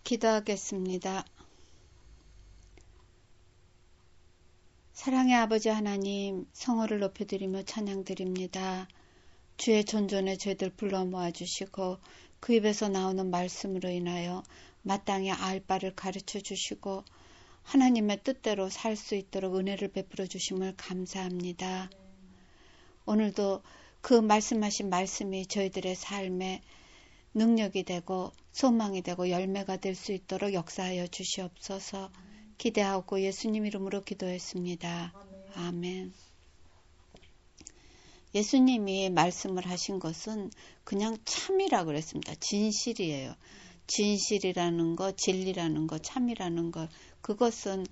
기도하겠습니다. 사랑의 아버지 하나님, 성호를 높여드리며 찬양드립니다. 주의 존존의 죄들 불러 모아주시고 그 입에서 나오는 말씀으로 인하여 마땅히 알 바를 가르쳐 주시고 하나님의 뜻대로 살 수 있도록 은혜를 베풀어 주심을 감사합니다. 오늘도 그 말씀하신 말씀이 저희들의 삶에 능력이 되고 소망이 되고 열매가 될 수 있도록 역사하여 주시옵소서. 기대하고 예수님 이름으로 기도했습니다. 아멘. 예수님이 말씀을 하신 것은 그냥 참이라고 그랬습니다. 진실이에요. 진실이라는 것, 진리라는 것, 참이라는 것, 그것은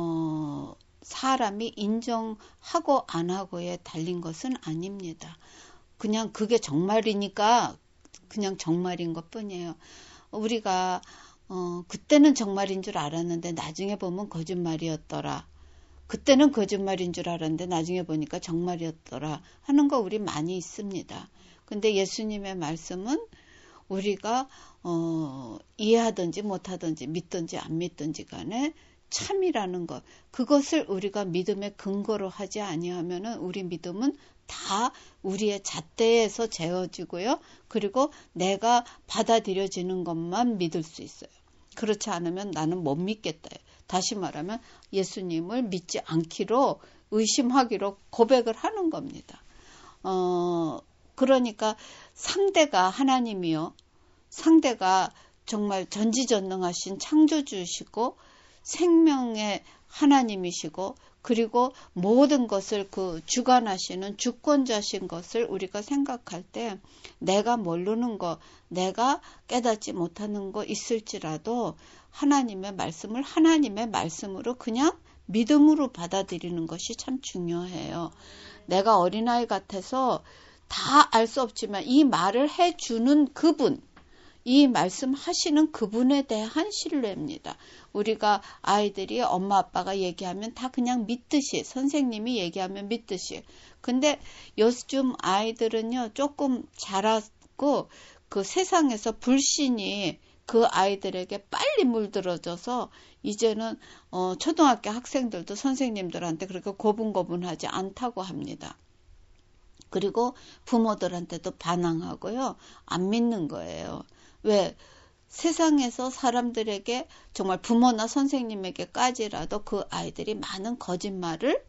사람이 인정하고 안 하고에 달린 것은 아닙니다. 그냥 그게 정말이니까 그냥 정말인 것 뿐이에요. 우리가 그때는 정말인 줄 알았는데 나중에 보면 거짓말이었더라. 그때는 거짓말인 줄 알았는데 나중에 보니까 정말이었더라 하는 거 우리 많이 있습니다. 근데 예수님의 말씀은 우리가 이해하든지 못하든지 믿든지 안 믿든지 간에 참이라는 것, 그것을 우리가 믿음의 근거로 하지 아니하면은 우리 믿음은 다 우리의 잣대에서 재어지고요. 그리고 내가 받아들여지는 것만 믿을 수 있어요. 그렇지 않으면 나는 못 믿겠다. 다시 말하면 예수님을 믿지 않기로, 의심하기로 고백을 하는 겁니다. 그러니까 상대가 하나님이요. 상대가 정말 전지전능하신 창조주시고 생명의 하나님이시고 그리고 모든 것을 그 주관하시는 주권자신 것을 우리가 생각할 때 내가 모르는 거, 내가 깨닫지 못하는 거 있을지라도 하나님의 말씀을 하나님의 말씀으로 그냥 믿음으로 받아들이는 것이 참 중요해요. 내가 어린아이 같아서 다 알 수 없지만 이 말을 해주는 그분, 이 말씀하시는 그분에 대한 신뢰입니다. 우리가 아이들이 엄마 아빠가 얘기하면 다 그냥 믿듯이, 선생님이 얘기하면 믿듯이. 근데 요즘 아이들은요, 조금 자라고 그 세상에서 불신이 그 아이들에게 빨리 물들어져서 이제는 초등학교 학생들도 선생님들한테 그렇게 고분고분하지 않다고 합니다. 그리고 부모들한테도 반항하고요, 안 믿는 거예요. 왜? 세상에서 사람들에게 정말 부모나 선생님에게까지라도 그 아이들이 많은 거짓말을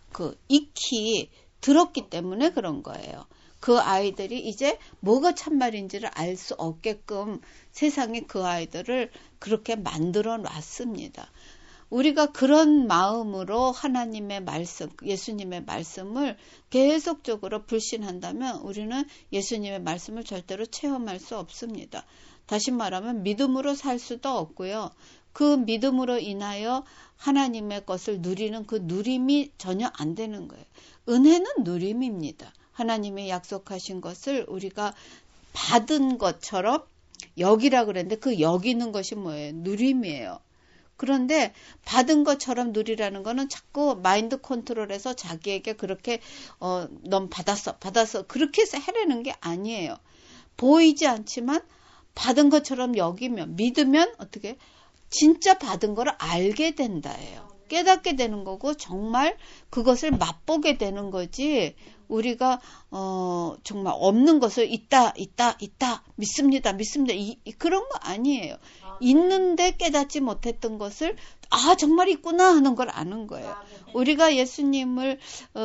익히 들었기 때문에 그런 거예요. 그 아이들이 이제 뭐가 참말인지를 알 수 없게끔 세상에 그 아이들을 그렇게 만들어 놨습니다. 우리가 그런 마음으로 하나님의 말씀, 예수님의 말씀을 계속적으로 불신한다면 우리는 예수님의 말씀을 절대로 체험할 수 없습니다. 다시 말하면 믿음으로 살 수도 없고요. 그 믿음으로 인하여 하나님의 것을 누리는 그 누림이 전혀 안 되는 거예요. 은혜는 누림입니다. 하나님이 약속하신 것을 우리가 받은 것처럼 여기라 그랬는데 그 여기는 것이 뭐예요? 누림이에요. 그런데 받은 것처럼 누리라는 거는 자꾸 마인드 컨트롤해서 자기에게 그렇게 넌 받았어 그렇게 해서 해내는 게 아니에요. 보이지 않지만 받은 것처럼 여기면, 믿으면 어떻게 진짜 받은 걸 알게 된다예요. 깨닫게 되는 거고 정말 그것을 맛보게 되는 거지. 우리가 정말 없는 것을 있다 믿습니다 그런 거 아니에요. 있는데 깨닫지 못했던 것을 정말 있구나 하는 걸 아는 거예요. 우리가 예수님을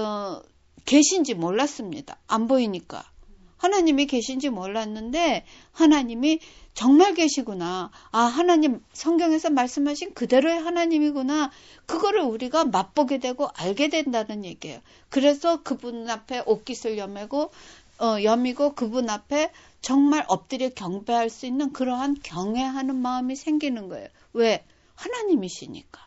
계신지 몰랐습니다. 안 보이니까. 하나님이 계신지 몰랐는데 하나님이 정말 계시구나. 하나님 성경에서 말씀하신 그대로의 하나님이구나. 그거를 우리가 맛보게 되고 알게 된다는 얘기예요. 그래서 그분 앞에 옷깃을 여미고 그분 앞에 정말 엎드려 경배할 수 있는 그러한 경외하는 마음이 생기는 거예요. 왜? 하나님이시니까.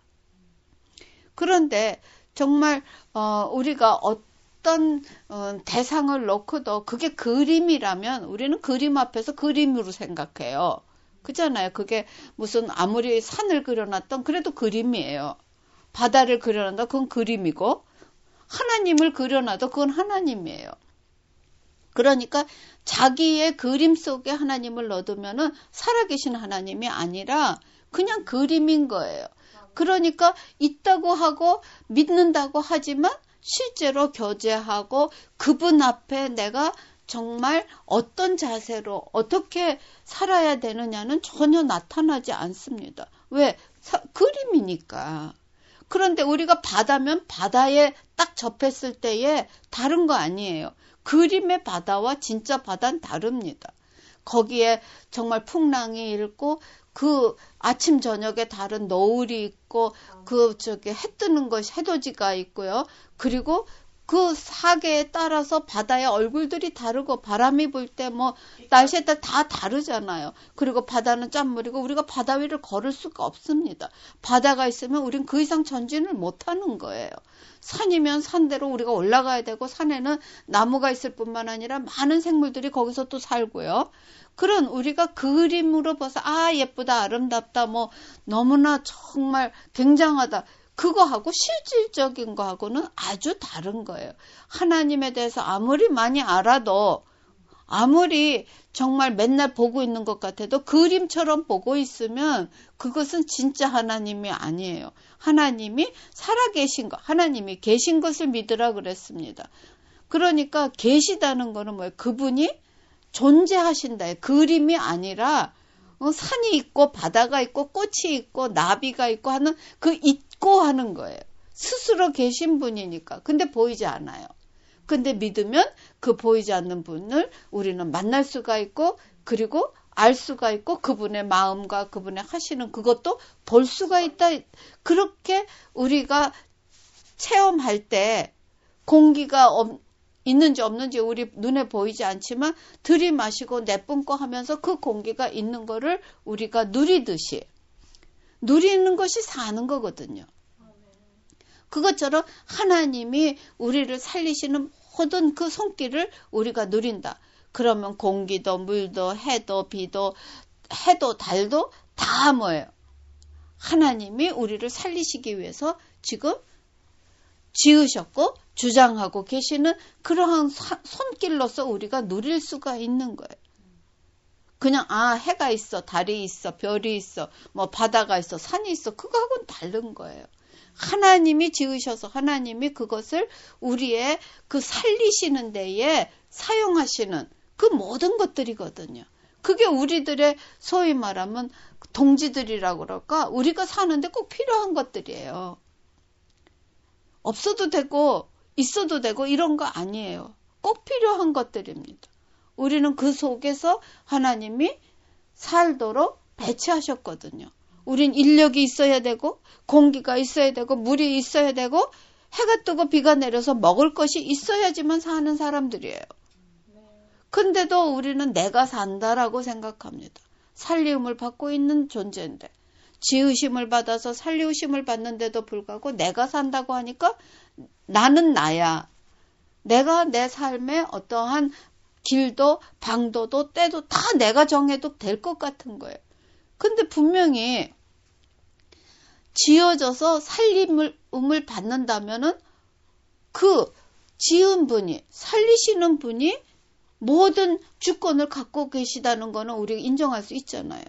그런데 정말 우리가 어떤 대상을 놓고도 그게 그림이라면 우리는 그림 앞에서 그림으로 생각해요. 그잖아요. 그게 무슨 아무리 산을 그려놨던 그래도 그림이에요. 바다를 그려놨다 그건 그림이고 하나님을 그려놔도 그건 하나님이에요. 그러니까 자기의 그림 속에 하나님을 넣어두면은 살아계신 하나님이 아니라 그냥 그림인 거예요. 그러니까 있다고 하고 믿는다고 하지만 실제로 교제하고 그분 앞에 내가 정말 어떤 자세로 어떻게 살아야 되느냐는 전혀 나타나지 않습니다. 왜? 그림이니까. 그런데 우리가 바다면 바다에 딱 접했을 때에 다른 거 아니에요. 그림의 바다와 진짜 바다는 다릅니다. 거기에 정말 풍랑이 일고 그 아침 저녁에 다른 노을이 있고 해 뜨는 것이 해돋이가 있고요. 그리고 그 사계에 따라서 바다의 얼굴들이 다르고 바람이 불 때 뭐 날씨에 따라 다 다르잖아요. 그리고 바다는 짠물이고 우리가 바다 위를 걸을 수가 없습니다. 바다가 있으면 우린 그 이상 전진을 못하는 거예요. 산이면 산대로 우리가 올라가야 되고 산에는 나무가 있을 뿐만 아니라 많은 생물들이 거기서 또 살고요. 그런 우리가 그림으로 봐서 예쁘다 아름답다 뭐 너무나 정말 굉장하다. 그거하고 실질적인 거하고는 아주 다른 거예요. 하나님에 대해서 아무리 많이 알아도 아무리 정말 맨날 보고 있는 것 같아도 그림처럼 보고 있으면 그것은 진짜 하나님이 아니에요. 하나님이 살아계신 것, 하나님이 계신 것을 믿으라 그랬습니다. 그러니까 계시다는 거는 뭐예요? 그분이 존재하신다. 그림이 아니라 산이 있고 바다가 있고 꽃이 있고 나비가 있고 하는 그 있고 하는 거예요. 스스로 계신 분이니까. 근데 보이지 않아요. 근데 믿으면 그 보이지 않는 분을 우리는 만날 수가 있고 그리고 알 수가 있고 그분의 마음과 그분의 하시는 그것도 볼 수가 있다. 그렇게 우리가 체험할 때 공기가 있는지 없는지 우리 눈에 보이지 않지만 들이마시고 내뿜고 하면서 그 공기가 있는 거를 우리가 누리듯이 누리는 것이 사는 거거든요. 그것처럼 하나님이 우리를 살리시는 모든 그 손길을 우리가 누린다. 그러면 공기도 물도 해도 비도 해도 달도 다 뭐예요? 하나님이 우리를 살리시기 위해서 지금 지으셨고 주장하고 계시는 그러한 손길로서 우리가 누릴 수가 있는 거예요. 그냥 해가 있어, 달이 있어, 별이 있어, 뭐 바다가 있어, 산이 있어. 그거하고는 다른 거예요. 하나님이 지으셔서 하나님이 그것을 우리의 그 살리시는 데에 사용하시는 그 모든 것들이거든요. 그게 우리들의 소위 말하면 동지들이라고 그럴까? 우리가 사는데 꼭 필요한 것들이에요. 없어도 되고 있어도 되고 이런 거 아니에요. 꼭 필요한 것들입니다. 우리는 그 속에서 하나님이 살도록 배치하셨거든요. 우린 인력이 있어야 되고 공기가 있어야 되고 물이 있어야 되고 해가 뜨고 비가 내려서 먹을 것이 있어야지만 사는 사람들이에요. 근데도 우리는 내가 산다라고 생각합니다. 살리움을 받고 있는 존재인데 지으심을 받아서 살리우심을 받는데도 불구하고 내가 산다고 하니까 나는 나야. 내가 내 삶에 어떠한 길도 방도도 때도 다 내가 정해도 될 것 같은 거예요. 근데 분명히 지어져서 살림을 받는다면은 그 지은 분이 살리시는 분이 모든 주권을 갖고 계시다는 거는 우리가 인정할 수 있잖아요.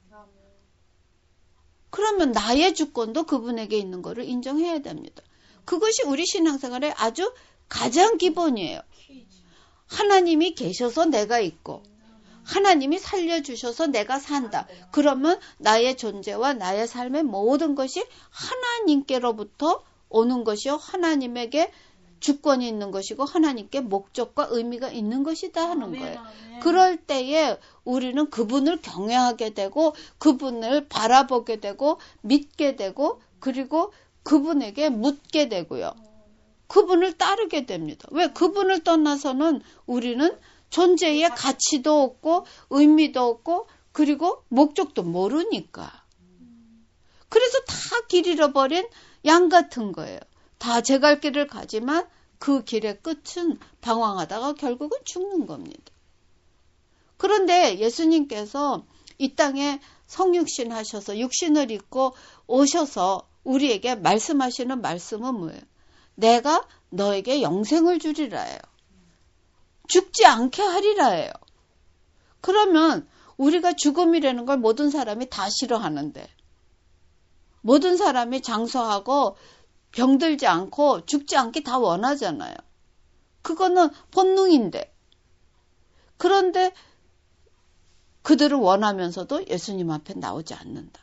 그러면 나의 주권도 그분에게 있는 거를 인정해야 됩니다. 그것이 우리 신앙생활의 아주 가장 기본이에요. 하나님이 계셔서 내가 있고 하나님이 살려주셔서 내가 산다. 그러면 나의 존재와 나의 삶의 모든 것이 하나님께로부터 오는 것이요. 하나님에게 주권이 있는 것이고 하나님께 목적과 의미가 있는 것이다 하는 거예요. 그럴 때에 우리는 그분을 경외하게 되고 그분을 바라보게 되고 믿게 되고 그리고 그분에게 묻게 되고요. 그분을 따르게 됩니다. 왜? 그분을 떠나서는 우리는 존재의 가치도 없고 의미도 없고 그리고 목적도 모르니까. 그래서 다 길 잃어버린 양 같은 거예요. 다 제 갈 길을 가지만 그 길의 끝은 방황하다가 결국은 죽는 겁니다. 그런데 예수님께서 이 땅에 성육신 하셔서 육신을 입고 오셔서 우리에게 말씀하시는 말씀은 뭐예요? 내가 너에게 영생을 주리라예요. 죽지 않게 하리라예요. 그러면 우리가 죽음이라는 걸 모든 사람이 다 싫어하는데, 모든 사람이 장수하고 병들지 않고 죽지 않기 다 원하잖아요. 그거는 본능인데. 그런데 그들은 원하면서도 예수님 앞에 나오지 않는다.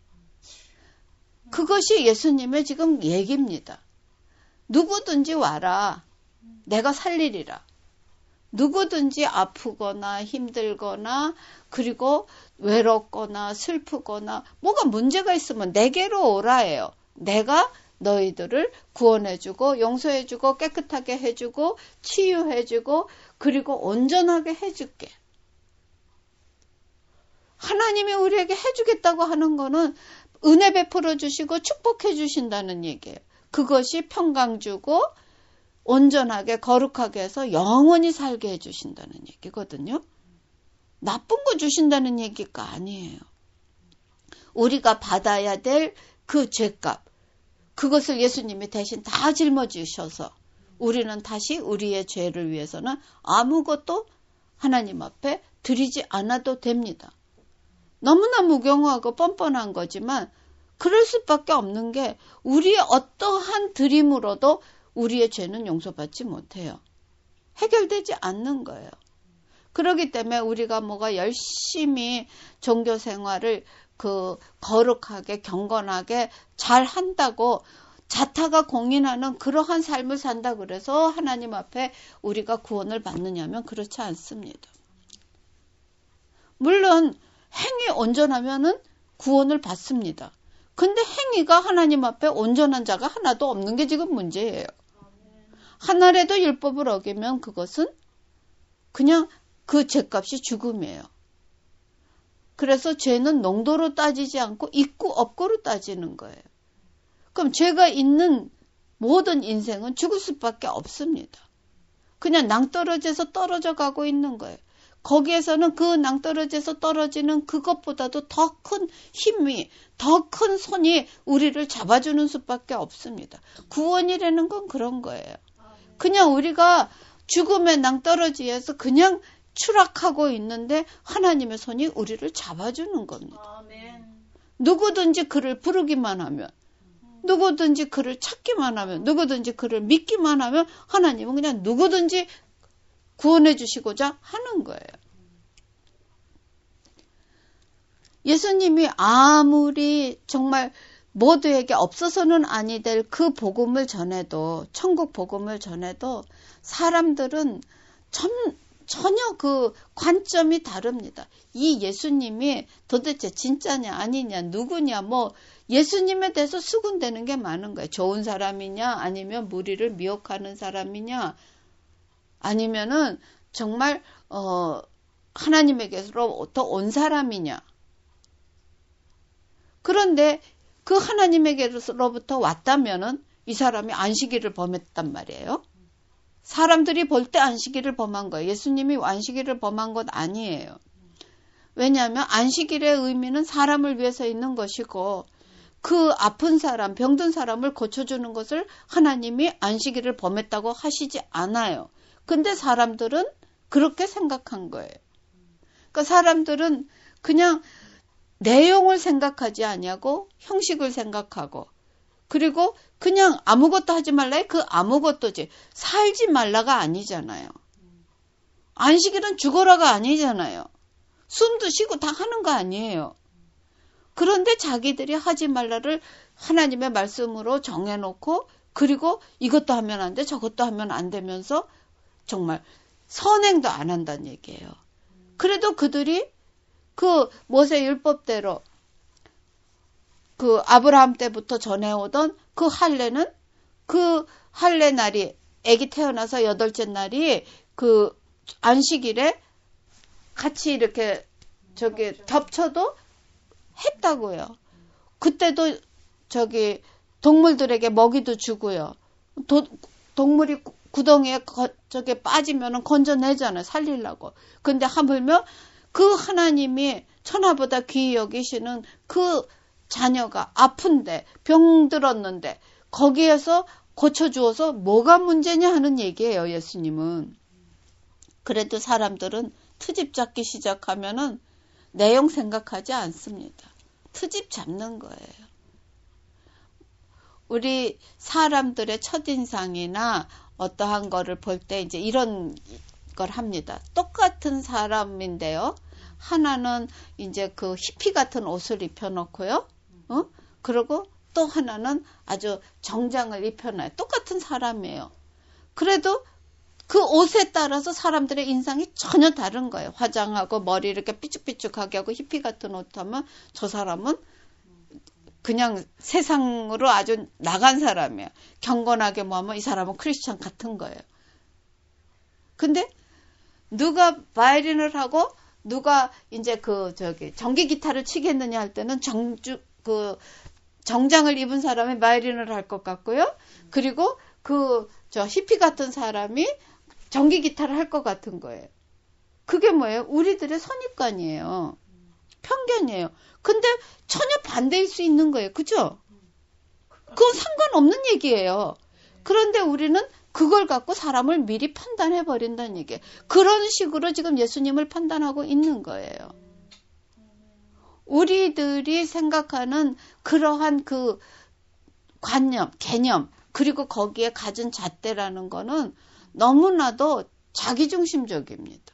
그것이 예수님의 지금 얘기입니다. 누구든지 와라. 내가 살리리라. 누구든지 아프거나 힘들거나 그리고 외롭거나 슬프거나 뭐가 문제가 있으면 내게로 오라예요. 내가 너희들을 구원해주고 용서해주고 깨끗하게 해주고 치유해주고 그리고 온전하게 해줄게. 하나님이 우리에게 해주겠다고 하는 거는 은혜 베풀어 주시고 축복해 주신다는 얘기예요. 그것이 평강 주고 온전하게 거룩하게 해서 영원히 살게 해주신다는 얘기거든요. 나쁜 거 주신다는 얘기가 아니에요. 우리가 받아야 될 그 죄값, 그것을 예수님이 대신 다 짊어지셔서 우리는 다시 우리의 죄를 위해서는 아무것도 하나님 앞에 드리지 않아도 됩니다. 너무나 무경하고 뻔뻔한 거지만 그럴 수밖에 없는 게 우리의 어떠한 드림으로도 우리의 죄는 용서받지 못해요. 해결되지 않는 거예요. 그렇기 때문에 우리가 뭐가 열심히 종교 생활을 거룩하게 경건하게 잘 한다고 자타가 공인하는 그러한 삶을 산다 그래서 하나님 앞에 우리가 구원을 받느냐면 그렇지 않습니다. 물론 행위 온전하면은 구원을 받습니다. 근데 행위가 하나님 앞에 온전한 자가 하나도 없는 게 지금 문제예요. 하나라도 율법을 어기면 그것은 그냥 그 죄값이 죽음이에요. 그래서 죄는 농도로 따지지 않고 있고 없고로 따지는 거예요. 그럼 죄가 있는 모든 인생은 죽을 수밖에 없습니다. 그냥 낭떠러지에서 떨어져 가고 있는 거예요. 거기에서는 그 낭떠러지에서 떨어지는 그것보다도 더 큰 힘이, 더 큰 손이 우리를 잡아주는 수밖에 없습니다. 구원이라는 건 그런 거예요. 그냥 우리가 죽음의 낭떠러지에서 그냥 추락하고 있는데 하나님의 손이 우리를 잡아주는 겁니다. 아멘. 누구든지 그를 부르기만 하면, 누구든지 그를 찾기만 하면, 누구든지 그를 믿기만 하면 하나님은 그냥 누구든지 구원해 주시고자 하는 거예요. 예수님이 아무리 정말 모두에게 없어서는 아니 될 그 복음을 전해도, 천국 복음을 전해도 사람들은 전혀 그 관점이 다릅니다. 이 예수님이 도대체 진짜냐 아니냐 누구냐 뭐 예수님에 대해서 수군대는 게 많은 거예요. 좋은 사람이냐 아니면 무리를 미혹하는 사람이냐 아니면은 정말 하나님에게로부터 온 사람이냐. 그런데 그 하나님에게로부터 왔다면은 이 사람이 안식일을 범했단 말이에요. 사람들이 볼 때 안식일을 범한 거예요. 예수님이 안식일을 범한 것 아니에요. 왜냐하면 안식일의 의미는 사람을 위해서 있는 것이고 그 아픈 사람, 병든 사람을 고쳐주는 것을 하나님이 안식일을 범했다고 하시지 않아요. 근데 사람들은 그렇게 생각한 거예요. 그러니까 사람들은 그냥 내용을 생각하지 아니하고 형식을 생각하고 그리고 그냥 아무것도 하지 말라 그 아무것도지 살지 말라가 아니잖아요. 안식일은 죽어라가 아니잖아요. 숨도 쉬고 다 하는 거 아니에요. 그런데 자기들이 하지 말라를 하나님의 말씀으로 정해놓고 그리고 이것도 하면 안 돼 저것도 하면 안 되면서 정말 선행도 안 한다는 얘기예요. 그래도 그들이 그 모세 율법대로 그 아브라함 때부터 전해오던 그 할례는 그 할례 날이 아기 태어나서 8째 날이 그 안식일에 같이 이렇게 겹쳐도 했다고요. 그때도 동물들에게 먹이도 주고요. 동물이 구덩이에 빠지면은 건져내잖아요. 살리려고. 근데 하물며 그 하나님이 천하보다 귀히 여기시는 그 자녀가 아픈데 병들었는데 거기에서 고쳐주어서 뭐가 문제냐 하는 얘기예요. 예수님은. 그래도 사람들은 트집 잡기 시작하면은 내용 생각하지 않습니다. 트집 잡는 거예요. 우리 사람들의 첫인상이나 어떠한 거를 볼 때 이제 이런 걸 합니다. 똑같은 사람인데요. 하나는 이제 그 히피 같은 옷을 입혀놓고요. 그리고 또 하나는 아주 정장을 입혀놔요. 똑같은 사람이에요. 그래도 그 옷에 따라서 사람들의 인상이 전혀 다른 거예요. 화장하고 머리 이렇게 삐죽삐죽하게 하고 히피 같은 옷 하면 저 사람은 그냥 세상으로 아주 나간 사람이에요. 경건하게 뭐 하면 이 사람은 크리스찬 같은 거예요. 근데 누가 바이올린을 하고 누가 이제 전기 기타를 치겠느냐 할 때는 정장을 입은 사람이 바이올린을 할 것 같고요. 그리고 히피 같은 사람이 전기 기타를 할 것 같은 거예요. 그게 뭐예요? 우리들의 선입관이에요. 편견이에요. 근데 전혀 반대일 수 있는 거예요. 그죠? 그건 상관없는 얘기예요. 그런데 우리는 그걸 갖고 사람을 미리 판단해 버린다는 얘기예요. 그런 식으로 지금 예수님을 판단하고 있는 거예요. 우리들이 생각하는 그러한 그 관념, 개념, 그리고 거기에 가진 잣대라는 거는 너무나도 자기중심적입니다.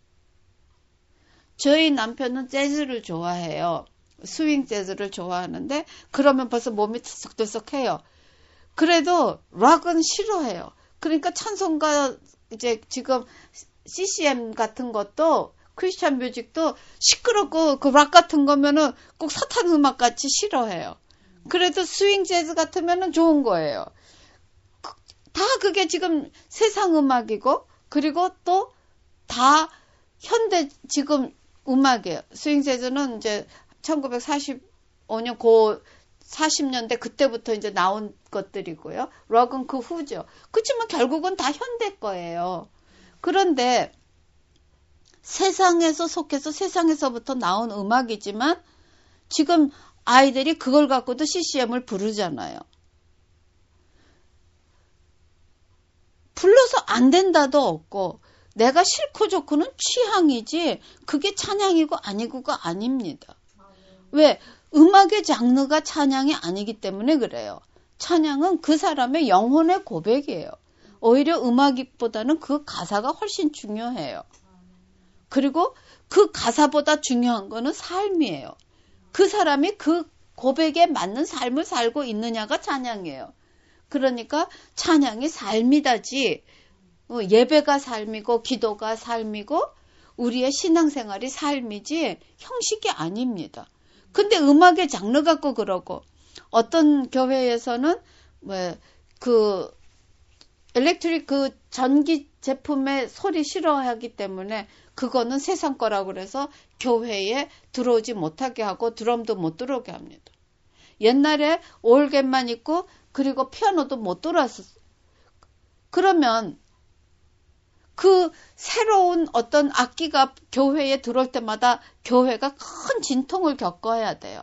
저희 남편은 재즈를 좋아해요. 스윙 재즈를 좋아하는데 그러면 벌써 몸이 들썩들썩해요. 그래도 락은 싫어해요. 그러니까 찬송가 이제 지금 CCM 같은 것도 크리스찬 뮤직도 시끄럽고 그 락 같은 거면은 꼭 사탄 음악 같이 싫어해요. 그래도 스윙 재즈 같으면은 좋은 거예요. 다 그게 지금 세상 음악이고 그리고 또 다 현대 지금 음악이에요. 스윙 재즈는 이제 1945년 40년대 그때부터 이제 나온 것들이고요. 락은 그 후죠. 그렇지만 결국은 다 현대 거예요. 그런데 세상에서 속해서 세상에서부터 나온 음악이지만 지금 아이들이 그걸 갖고도 CCM을 부르잖아요. 불러서 안 된다도 없고 내가 싫고 좋고는 취향이지 그게 찬양이고 아니고가 아닙니다. 왜? 음악의 장르가 찬양이 아니기 때문에 그래요. 찬양은 그 사람의 영혼의 고백이에요. 오히려 음악보다는 그 가사가 훨씬 중요해요. 그리고 그 가사보다 중요한 거는 삶이에요. 그 사람이 그 고백에 맞는 삶을 살고 있느냐가 찬양이에요. 그러니까 찬양이 삶이다지 예배가 삶이고 기도가 삶이고 우리의 신앙생활이 삶이지 형식이 아닙니다. 근데 음악의 장르 갖고 그러고 어떤 교회에서는 일렉트릭 전기 제품의 소리 싫어하기 때문에 그거는 세상 거라고 그래서 교회에 들어오지 못하게 하고 드럼도 못 들어오게 합니다. 옛날에 올겐만 있고 그리고 피아노도 못 들어왔었어요. 그러면 그 새로운 어떤 악기가 교회에 들어올 때마다 교회가 큰 진통을 겪어야 돼요.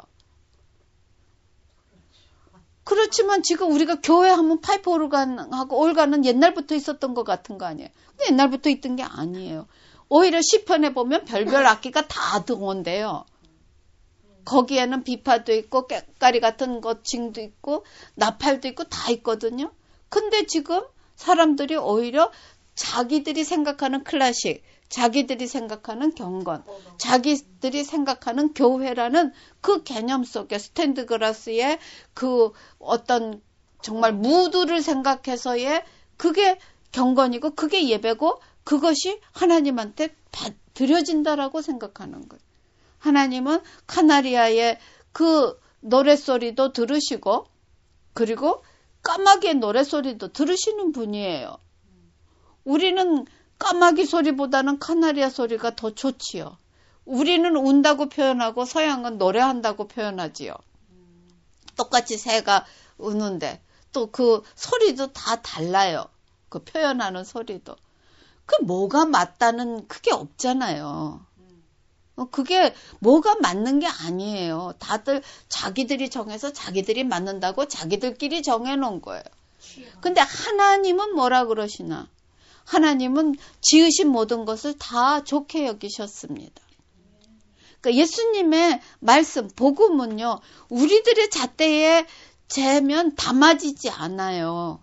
그렇지만 지금 우리가 교회 하면 파이프 오르간하고 올간은 옛날부터 있었던 것 같은 거 아니에요? 근데 옛날부터 있던 게 아니에요. 오히려 시편에 보면 별별 악기가 다 들어온대요. 거기에는 비파도 있고 깨까리 같은 징도 있고 나팔도 있고 다 있거든요. 근데 지금 사람들이 오히려 자기들이 생각하는 클래식, 자기들이 생각하는 경건, 자기들이 생각하는 교회라는 그 개념 속에 스탠드 그라스의 그 어떤 정말 무드를 생각해서의 그게 경건이고 그게 예배고 그것이 하나님한테 드려진다라고 생각하는 거예요. 하나님은 카나리아의 그 노랫소리도 들으시고 그리고 까마귀의 노랫소리도 들으시는 분이에요. 우리는 까마귀 소리보다는 카나리아 소리가 더 좋지요. 우리는 운다고 표현하고 서양은 노래한다고 표현하지요. 똑같이 새가 우는데 또 그 소리도 다 달라요. 그 표현하는 소리도. 그 뭐가 맞다는 그게 없잖아요. 그게 뭐가 맞는 게 아니에요. 다들 자기들이 정해서 자기들이 맞는다고 자기들끼리 정해놓은 거예요. 근데 하나님은 뭐라 그러시나? 하나님은 지으신 모든 것을 다 좋게 여기셨습니다. 그러니까 예수님의 말씀, 복음은요, 우리들의 잣대에 재면 담아지지 않아요.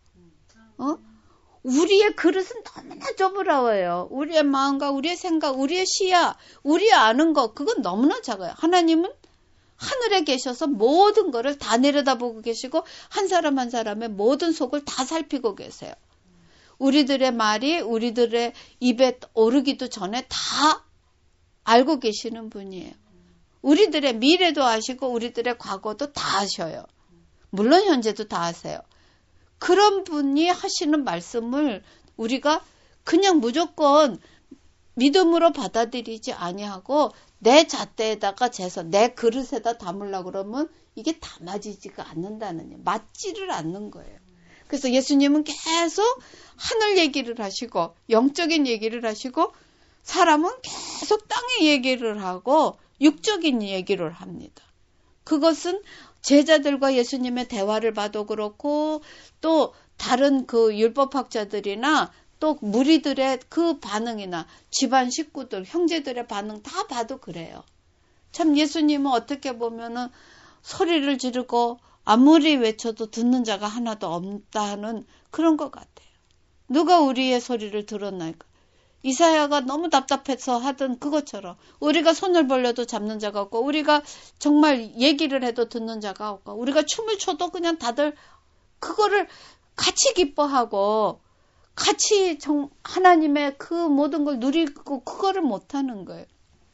우리의 그릇은 너무나 좁으라워요. 우리의 마음과 우리의 생각, 우리의 시야, 우리 아는 것, 그건 너무나 작아요. 하나님은 하늘에 계셔서 모든 거를 다 내려다보고 계시고 한 사람 한 사람의 모든 속을 다 살피고 계세요. 우리들의 말이 우리들의 입에 오르기도 전에 다 알고 계시는 분이에요. 우리들의 미래도 아시고 우리들의 과거도 다 아셔요. 물론 현재도 다 아세요. 그런 분이 하시는 말씀을 우리가 그냥 무조건 믿음으로 받아들이지 아니하고 내 잣대에다가 재서 내 그릇에다 담으려고 그러면 이게 담아지지가 않는다는, 맞지를 않는 거예요. 그래서 예수님은 계속 하늘 얘기를 하시고 영적인 얘기를 하시고 사람은 계속 땅의 얘기를 하고 육적인 얘기를 합니다. 그것은 제자들과 예수님의 대화를 봐도 그렇고 또 다른 그 율법학자들이나 또 무리들의 그 반응이나 집안 식구들, 형제들의 반응 다 봐도 그래요. 참 예수님은 어떻게 보면은 소리를 지르고 아무리 외쳐도 듣는 자가 하나도 없다는 그런 것 같아요. 누가 우리의 소리를 들었나이까? 이사야가 너무 답답해서 하던 그것처럼 우리가 손을 벌려도 잡는 자가 없고 우리가 정말 얘기를 해도 듣는 자가 없고 우리가 춤을 춰도 그냥 다들 그거를 같이 기뻐하고 같이 하나님의 그 모든 걸 누리고 그거를 못하는 거예요.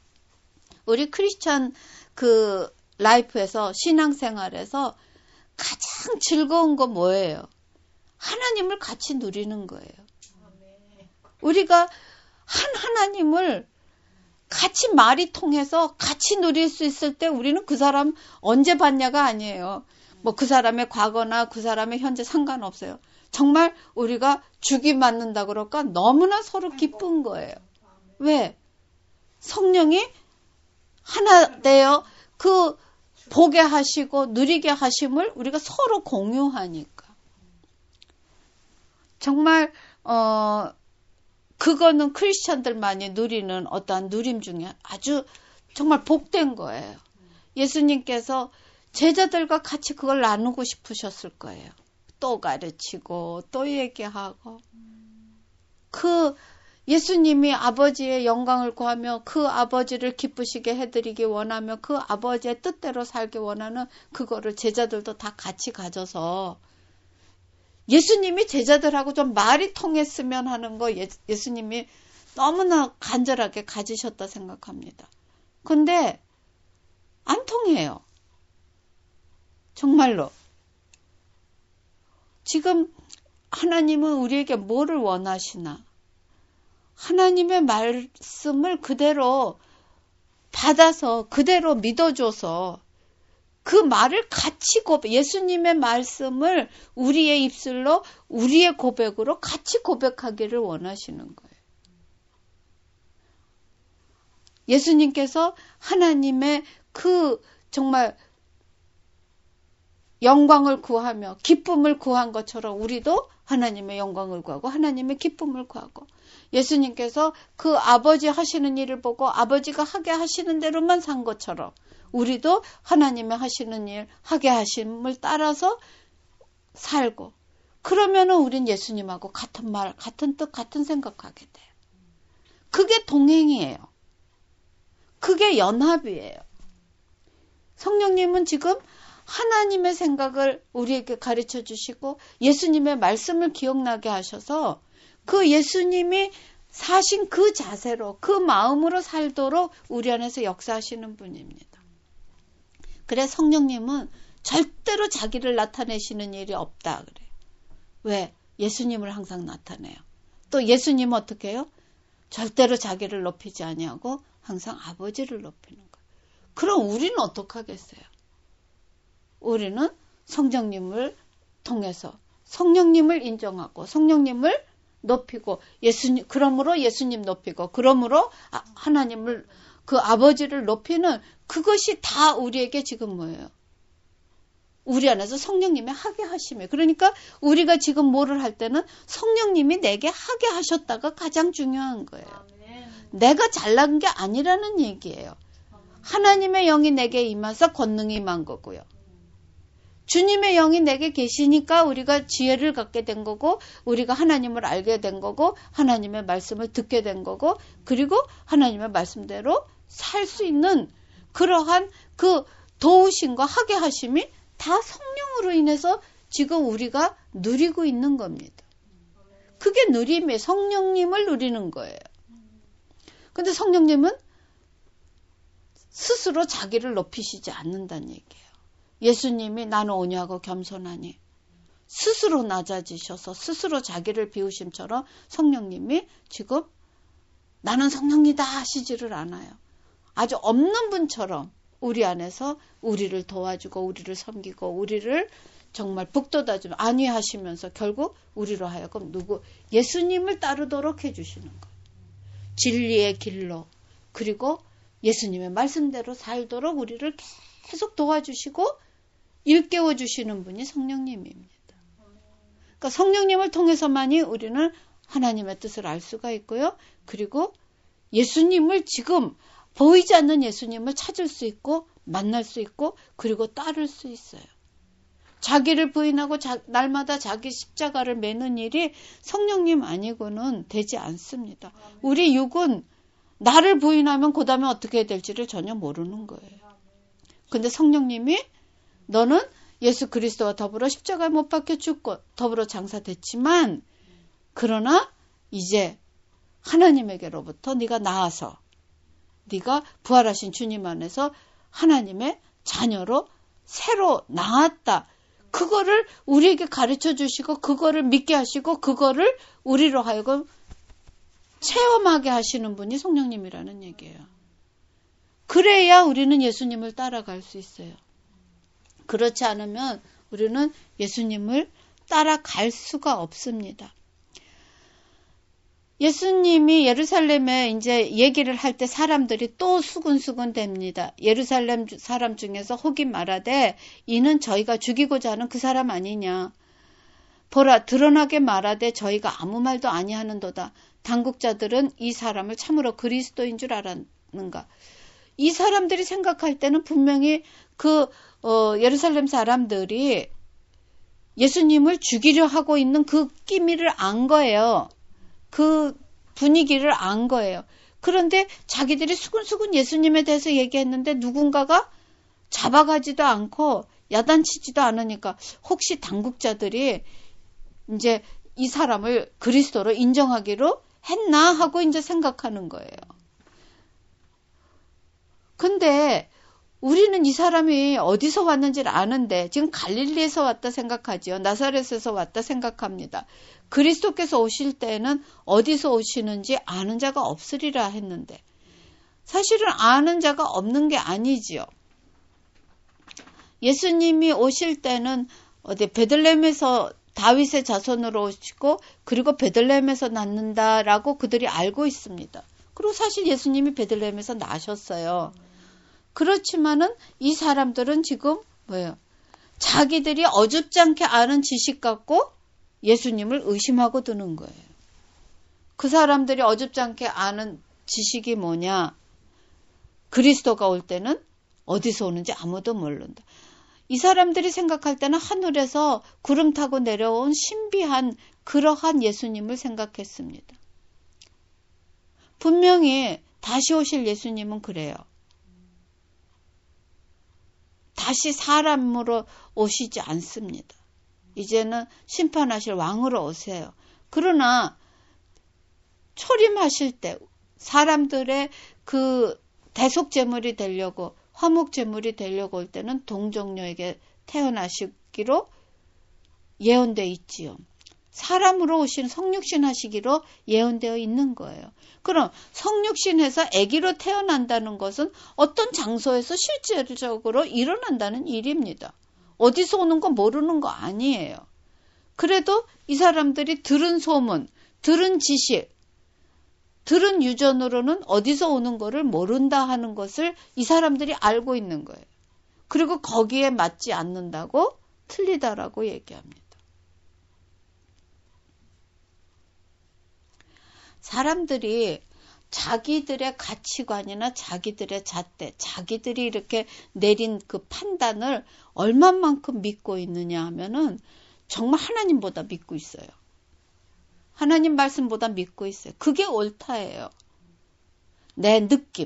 우리 크리스찬 그 라이프에서 신앙생활에서 가장 즐거운 거 뭐예요? 하나님을 같이 누리는 거예요. 우리가 한 하나님을 같이 말이 통해서 같이 누릴 수 있을 때 우리는 그 사람 언제 봤냐가 아니에요. 뭐 그 사람의 과거나 그 사람의 현재 상관없어요. 정말 우리가 죽이 맞는다 그럴까 너무나 서로 기쁜 거예요. 왜? 성령이 하나 되어 그 보게 하시고 누리게 하심을 우리가 서로 공유하니까. 정말 그거는 크리스천들만이 누리는 어떠한 누림 중에 아주 정말 복된 거예요. 예수님께서 제자들과 같이 그걸 나누고 싶으셨을 거예요. 또 가르치고 또 얘기하고 그 예수님이 아버지의 영광을 구하며 그 아버지를 기쁘시게 해드리기 원하며 그 아버지의 뜻대로 살기 원하는 그거를 제자들도 다 같이 가져서 예수님이 제자들하고 좀 말이 통했으면 하는 거 예수님이 너무나 간절하게 가지셨다 생각합니다. 근데 안 통해요. 정말로. 지금 하나님은 우리에게 뭐를 원하시나? 하나님의 말씀을 그대로 받아서 그대로 믿어줘서 그 말을 같이 예수님의 말씀을 우리의 입술로 우리의 고백으로 같이 고백하기를 원하시는 거예요. 예수님께서 하나님의 그 정말 영광을 구하며 기쁨을 구한 것처럼 우리도 하나님의 영광을 구하고 하나님의 기쁨을 구하고 예수님께서 그 아버지 하시는 일을 보고 아버지가 하게 하시는 대로만 산 것처럼 우리도 하나님의 하시는 일 하게 하심을 따라서 살고 그러면은 우린 예수님하고 같은 말, 같은 뜻, 같은 생각하게 돼요. 그게 동행이에요. 그게 연합이에요. 성령님은 지금 하나님의 생각을 우리에게 가르쳐 주시고 예수님의 말씀을 기억나게 하셔서 그 예수님이 사신 그 자세로 그 마음으로 살도록 우리 안에서 역사하시는 분입니다. 그래 성령님은 절대로 자기를 나타내시는 일이 없다 그래요. 왜? 예수님을 항상 나타내요. 또 예수님은 어떻게 해요? 절대로 자기를 높이지 아니하고 항상 아버지를 높이는 거예요. 그럼 우리는 어떡하겠어요? 우리는 성령님을 통해서 성령님을 인정하고 성령님을 높이고 그러므로 예수님 높이고 그러므로 하나님을 그 아버지를 높이는 그것이 다 우리에게 지금 뭐예요? 우리 안에서 성령님이 하게 하심이에요. 그러니까 우리가 지금 뭐를 할 때는 성령님이 내게 하게 하셨다가 가장 중요한 거예요. 내가 잘난 게 아니라는 얘기예요. 하나님의 영이 내게 임해서 권능이 임한 거고요. 주님의 영이 내게 계시니까 우리가 지혜를 갖게 된 거고, 우리가 하나님을 알게 된 거고, 하나님의 말씀을 듣게 된 거고, 그리고 하나님의 말씀대로 살 수 있는 그러한 그 도우심과 하게 하심이 다 성령으로 인해서 지금 우리가 누리고 있는 겁니다. 그게 누림이에요. 성령님을 누리는 거예요. 근데 성령님은 스스로 자기를 높이시지 않는다는 얘기예요. 예수님이 나는 온유하고 겸손하니 스스로 낮아지셔서 스스로 자기를 비우심처럼 성령님이 지금 나는 성령이다 하시지를 않아요. 아주 없는 분처럼 우리 안에서 우리를 도와주고 우리를 섬기고 우리를 정말 북돋아주며 안위하시면서 결국 우리로 하여금 예수님을 따르도록 해주시는 거예요. 진리의 길로, 그리고 예수님의 말씀대로 살도록 우리를 계속 도와주시고 일깨워 주시는 분이 성령님입니다. 그러니까 성령님을 통해서만이 우리는 하나님의 뜻을 알 수가 있고요. 그리고 예수님을 지금 보이지 않는 예수님을 찾을 수 있고 만날 수 있고 그리고 따를 수 있어요. 자기를 부인하고 날마다 자기 십자가를 매는 일이 성령님 아니고는 되지 않습니다. 우리 육은 나를 부인하면 그 다음에 어떻게 될지를 전혀 모르는 거예요. 근데 성령님이 너는 예수 그리스도와 더불어 십자가에 못 박혀 죽고 더불어 장사됐지만 그러나 이제 하나님에게로부터 네가 나아서 네가 부활하신 주님 안에서 하나님의 자녀로 새로 나았다. 그거를 우리에게 가르쳐 주시고 그거를 믿게 하시고 그거를 우리로 하여금 체험하게 하시는 분이 성령님이라는 얘기예요. 그래야 우리는 예수님을 따라갈 수 있어요. 그렇지 않으면 우리는 예수님을 따라갈 수가 없습니다. 예수님이 예루살렘에 이제 얘기를 할 때 사람들이 또 수군수군 됩니다. 예루살렘 사람 중에서 혹이 말하되 이는 저희가 죽이고자 하는 그 사람 아니냐. 보라 드러나게 말하되 저희가 아무 말도 아니하는도다. 당국자들은 이 사람을 참으로 그리스도인 줄 알았는가. 이 사람들이 생각할 때는 분명히 예루살렘 사람들이 예수님을 죽이려 하고 있는 그 끼미를 안 거예요. 그 분위기를 안 거예요. 그런데 자기들이 수근수근 예수님에 대해서 얘기했는데 누군가가 잡아가지도 않고 야단치지도 않으니까 혹시 당국자들이 이제 이 사람을 그리스도로 인정하기로 했나 하고 이제 생각하는 거예요. 근데 우리는 이 사람이 어디서 왔는지를 아는데 지금 갈릴리에서 왔다 생각하지요. 나사렛에서 왔다 생각합니다. 그리스도께서 오실 때는 어디서 오시는지 아는 자가 없으리라 했는데 사실은 아는 자가 없는 게 아니지요. 예수님이 오실 때는 베들레헴에서 다윗의 자손으로 오시고 그리고 베들레헴에서 낳는다라고 그들이 알고 있습니다. 그리고 사실 예수님이 베들레헴에서 나셨어요. 그렇지만은 이 사람들은 지금 자기들이 어줍지 않게 아는 지식 갖고 예수님을 의심하고 드는 거예요. 그 사람들이 어줍지 않게 아는 지식이 뭐냐? 그리스도가 올 때는 어디서 오는지 아무도 모른다. 이 사람들이 생각할 때는 하늘에서 구름 타고 내려온 신비한 그러한 예수님을 생각했습니다. 분명히 다시 오실 예수님은 그래요. 다시 사람으로 오시지 않습니다. 이제는 심판하실 왕으로 오세요. 그러나 초림하실 때 사람들의 그 대속제물이 되려고 화목제물이 되려고 올 때는 동정녀에게 태어나시기로 예언되어 있지요. 사람으로 오신 성육신 하시기로 예언되어 있는 거예요. 그럼 성육신해서 아기로 태어난다는 것은 어떤 장소에서 실질적으로 일어난다는 일입니다. 어디서 오는 거 모르는 거 아니에요. 그래도 이 사람들이 들은 소문, 들은 지식, 들은 유전으로는 어디서 오는 거를 모른다 하는 것을 이 사람들이 알고 있는 거예요. 그리고 거기에 맞지 않는다고 틀리다라고 얘기합니다. 사람들이 자기들의 가치관이나 자기들의 잣대, 자기들이 이렇게 내린 그 판단을 얼마만큼 믿고 있느냐 하면은 정말 하나님보다 믿고 있어요. 하나님 말씀보다 믿고 있어요. 그게 옳다예요. 내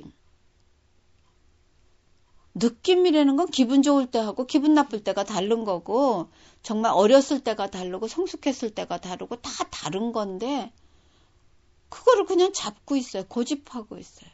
느낌이라는 건 기분 좋을 때 하고 기분 나쁠 때가 다른 거고 정말 어렸을 때가 다르고 성숙했을 때가 다르고 다 다른 건데 그거를 그냥 잡고 있어요. 고집하고 있어요.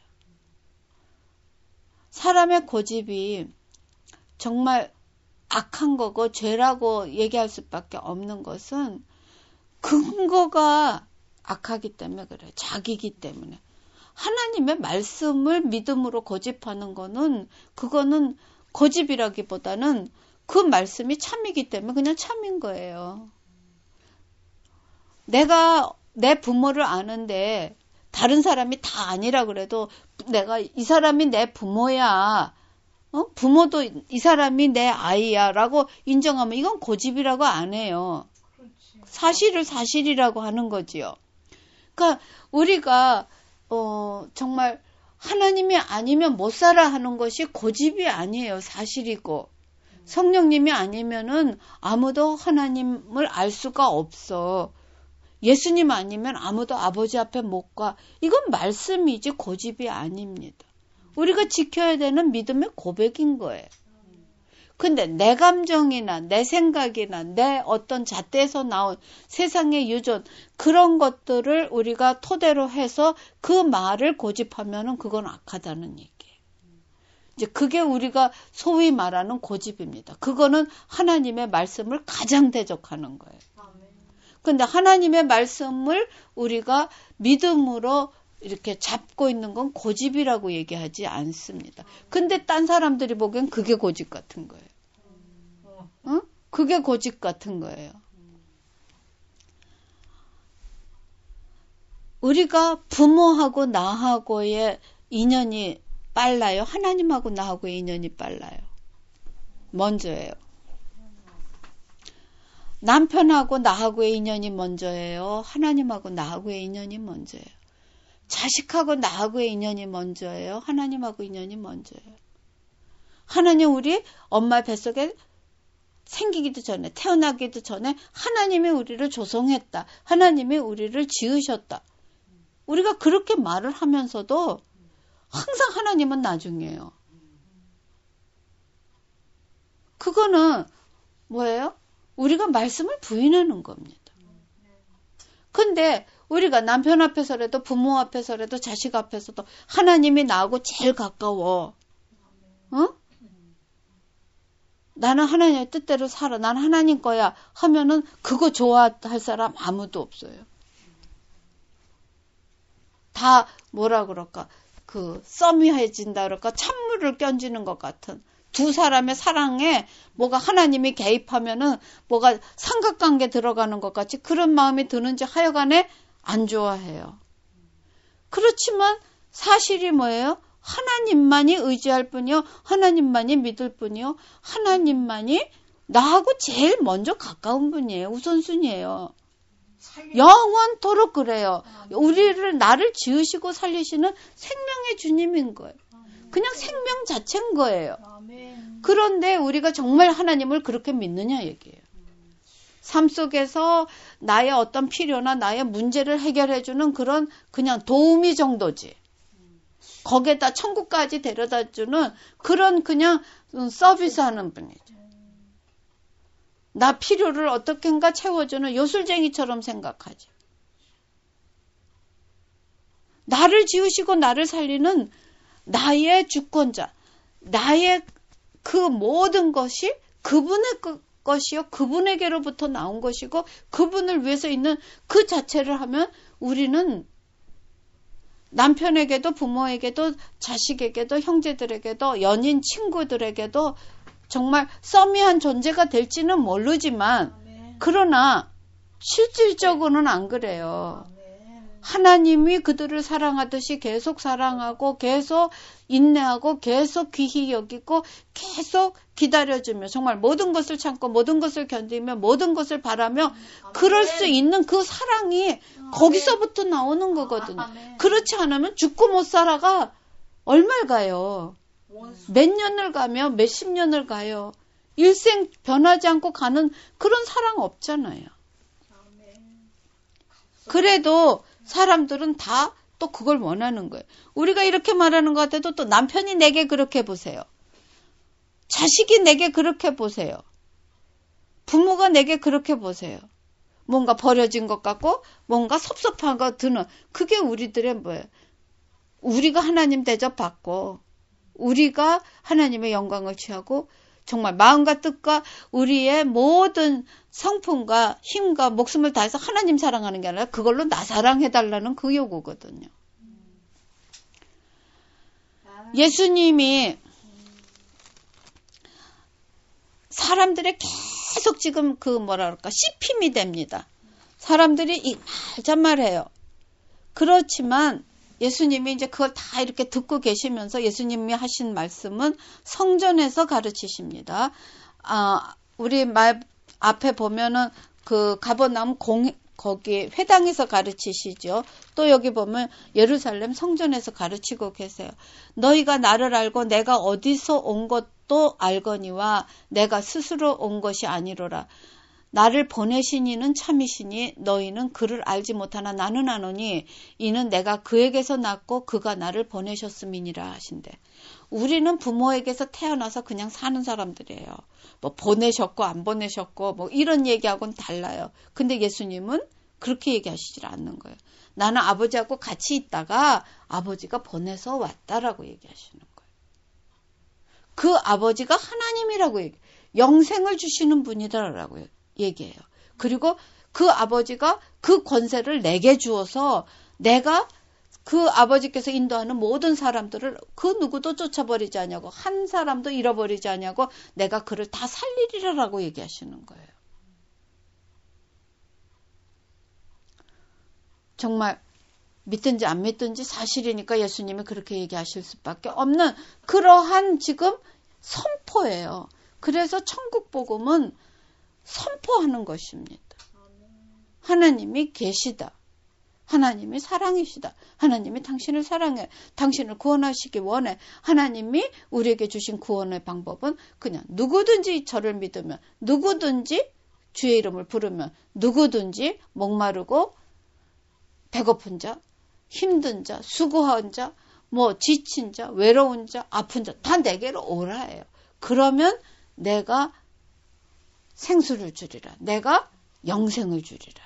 사람의 고집이 정말 악한 거고 죄라고 얘기할 수밖에 없는 것은 근거가 악하기 때문에 그래요. 자기이기 때문에. 하나님의 말씀을 믿음으로 고집하는 거는 그거는 고집이라기보다는 그 말씀이 참이기 때문에 그냥 참인 거예요. 내가 내 부모를 아는데 다른 사람이 다 아니라 그래도 내가 이 사람이 내 부모야. 부모도 이 사람이 내 아이야 라고 인정하면 이건 고집이라고 안 해요. 사실을 사실이라고 하는 거지요. 그러니까 우리가 정말 하나님이 아니면 못 살아 하는 것이 고집이 아니에요. 사실이고. 성령님이 아니면은 아무도 하나님을 알 수가 없어. 예수님 아니면 아무도 아버지 앞에 못 가. 이건 말씀이지 고집이 아닙니다. 우리가 지켜야 되는 믿음의 고백인 거예요. 근데 내 감정이나 내 생각이나 내 어떤 잣대에서 나온 세상의 유전 그런 것들을 우리가 토대로 해서 그 말을 고집하면은 그건 악하다는 얘기예요. 이제 그게 우리가 소위 말하는 고집입니다. 그거는 하나님의 말씀을 가장 대적하는 거예요. 근데 하나님의 말씀을 우리가 믿음으로 이렇게 잡고 있는 건 고집이라고 얘기하지 않습니다. 근데 딴 사람들이 보기엔 그게 고집 같은 거예요. 응? 그게 고집 같은 거예요. 우리가 부모하고 나하고의 인연이 빨라요? 하나님하고 나하고의 인연이 빨라요? 먼저예요. 남편하고 나하고의 인연이 먼저예요? 하나님하고 나하고의 인연이 먼저예요? 자식하고 나하고의 인연이 먼저예요? 하나님하고 인연이 먼저예요? 하나님 우리 엄마 뱃속에 생기기도 전에 태어나기도 전에 하나님이 우리를 조성했다. 하나님이 우리를 지으셨다. 우리가 그렇게 말을 하면서도 항상 하나님은 나중이에요. 그거는 뭐예요? 우리가 말씀을 부인하는 겁니다. 근데 우리가 남편 앞에서라도 부모 앞에서라도 자식 앞에서도 하나님이 나하고 제일 가까워. 나는 하나님의 뜻대로 살아. 난 하나님 거야. 하면은 그거 좋아할 사람 아무도 없어요. 다 뭐라 그럴까? 썸이해진다 그럴까? 찬물을 끼얹는 것 같은. 두 사람의 사랑에 뭐가 하나님이 개입하면은 뭐가 삼각관계 들어가는 것 같이 그런 마음이 드는지 하여간에 안 좋아해요. 그렇지만 사실이 뭐예요? 하나님만이 의지할 뿐이요. 하나님만이 믿을 뿐이요. 하나님만이 나하고 제일 먼저 가까운 분이에요. 우선순위예요. 영원토록 그래요. 나를 지으시고 살리시는 생명의 주님인 거예요. 그냥 생명 자체인 거예요. 그런데 우리가 정말 하나님을 그렇게 믿느냐 얘기예요. 삶 속에서 나의 어떤 필요나 나의 문제를 해결해주는 그런 그냥 도우미 정도지. 거기에다 천국까지 데려다주는 그런 그냥 서비스하는 분이죠. 나 필요를 어떻게인가 채워주는 요술쟁이처럼 생각하죠. 나를 지으시고 나를 살리는 나의 주권자, 나의 그 모든 것이 그분의 것이요. 그분에게로부터 나온 것이고 그분을 위해서 있는 그 자체를 하면 우리는 남편에게도 부모에게도 자식에게도 형제들에게도 연인 친구들에게도 정말 썸이한 존재가 될지는 모르지만 그러나 실질적으로는 안 그래요. 하나님이 그들을 사랑하듯이 계속 사랑하고 계속 인내하고 계속 귀히 여기고 계속 기다려주며 정말 모든 것을 참고 모든 것을 견디며 모든 것을 바라며 그럴 수 있는 그 사랑이 거기서부터 나오는 거거든요. 그렇지 않으면 죽고 못 살아가 얼마를 가요. 몇 년을 가며 몇십 년을 가요. 일생 변하지 않고 가는 그런 사랑 없잖아요. 그래도 사람들은 다 또 그걸 원하는 거예요. 우리가 이렇게 말하는 것 같아도 또 남편이 내게 그렇게 보세요. 자식이 내게 그렇게 보세요. 부모가 내게 그렇게 보세요. 뭔가 버려진 것 같고 뭔가 섭섭한 거 드는 그게 우리들의 뭐예요. 우리가 하나님 대접받고 우리가 하나님의 영광을 취하고 정말 마음과 뜻과 우리의 모든 성품과 힘과 목숨을 다해서 하나님 사랑하는 게 아니라 그걸로 나 사랑해달라는 그 요구거든요. 예수님이 사람들의 계속 지금 그 뭐라 그럴까 씹힘이 됩니다. 사람들이 이 말잔말해요. 그렇지만 예수님이 이제 그걸 다 이렇게 듣고 계시면서 예수님이 하신 말씀은 성전에서 가르치십니다. 우리 말 앞에 보면은 그 가버나움 거기 회당에서 가르치시죠. 또 여기 보면 예루살렘 성전에서 가르치고 계세요. 너희가 나를 알고 내가 어디서 온 것도 알거니와 내가 스스로 온 것이 아니로라. 나를 보내신 이는 참이시니 너희는 그를 알지 못하나 나는 아노니 이는 내가 그에게서 났고 그가 나를 보내셨음이니라 하신대. 우리는 부모에게서 태어나서 그냥 사는 사람들이에요. 뭐 보내셨고 안 보내셨고 뭐 이런 얘기하고는 달라요. 근데 예수님은 그렇게 얘기하시질 않는 거예요. 나는 아버지하고 같이 있다가 아버지가 보내서 왔다라고 얘기하시는 거예요. 그 아버지가 하나님이라고 얘기해요. 영생을 주시는 분이다라고 얘기해요. 그리고 그 아버지가 그 권세를 내게 주어서 내가 그 아버지께서 인도하는 모든 사람들을 그 누구도 쫓아버리지 않냐고 한 사람도 잃어버리지 않냐고 내가 그를 다 살리리라라고 얘기하시는 거예요. 정말 믿든지 안 믿든지 사실이니까 예수님이 그렇게 얘기하실 수밖에 없는 그러한 지금 선포예요. 그래서 천국 복음은 선포하는 것입니다. 하나님이 계시다. 하나님이 사랑이시다. 하나님이 당신을 사랑해. 당신을 구원하시기 원해. 하나님이 우리에게 주신 구원의 방법은 그냥 누구든지 저를 믿으면 누구든지 주의 이름을 부르면 누구든지 목마르고 배고픈 자, 힘든 자, 수고한 자, 뭐 지친 자, 외로운 자, 아픈 자 다 내게로 오라예요. 그러면 내가 생수를 주리라. 내가 영생을 주리라.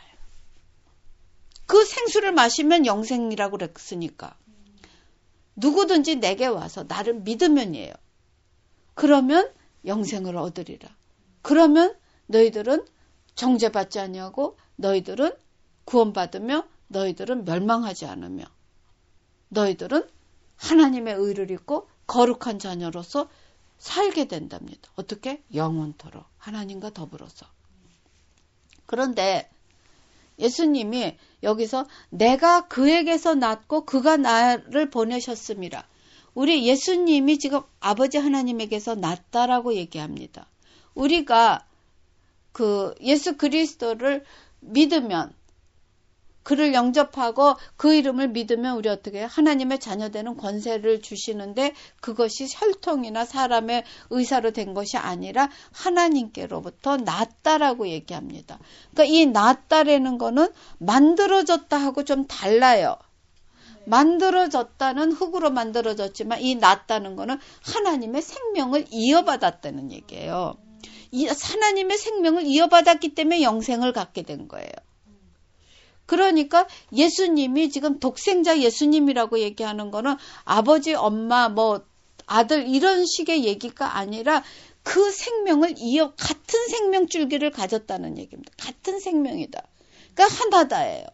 그 생수를 마시면 영생이라고 그랬으니까. 누구든지 내게 와서 나를 믿으면이에요. 그러면 영생을 얻으리라. 그러면 너희들은 정죄받지 아니하고 너희들은 구원받으며 너희들은 멸망하지 않으며 너희들은 하나님의 의를 입고 거룩한 자녀로서 살게 된답니다. 어떻게? 영원토록 하나님과 더불어서. 그런데 예수님이 여기서 내가 그에게서 났고 그가 나를 보내셨음이라. 우리 예수님이 지금 아버지 하나님에게서 났다라고 얘기합니다. 우리가 그 예수 그리스도를 믿으면 그를 영접하고 그 이름을 믿으면 우리 어떻게 해요? 하나님의 자녀되는 권세를 주시는데 그것이 혈통이나 사람의 의사로 된 것이 아니라 하나님께로부터 났다라고 얘기합니다. 그러니까 이 났다라는 거는 만들어졌다 하고 좀 달라요. 만들어졌다는 흙으로 만들어졌지만 이 났다는 거는 하나님의 생명을 이어받았다는 얘기예요. 이 하나님의 생명을 이어받았기 때문에 영생을 갖게 된 거예요. 그러니까 예수님이 지금 독생자 예수님이라고 얘기하는 거는 아버지, 엄마, 뭐 아들 이런 식의 얘기가 아니라 그 생명을 같은 생명 줄기를 가졌다는 얘기입니다. 같은 생명이다. 그러니까 하나다예요.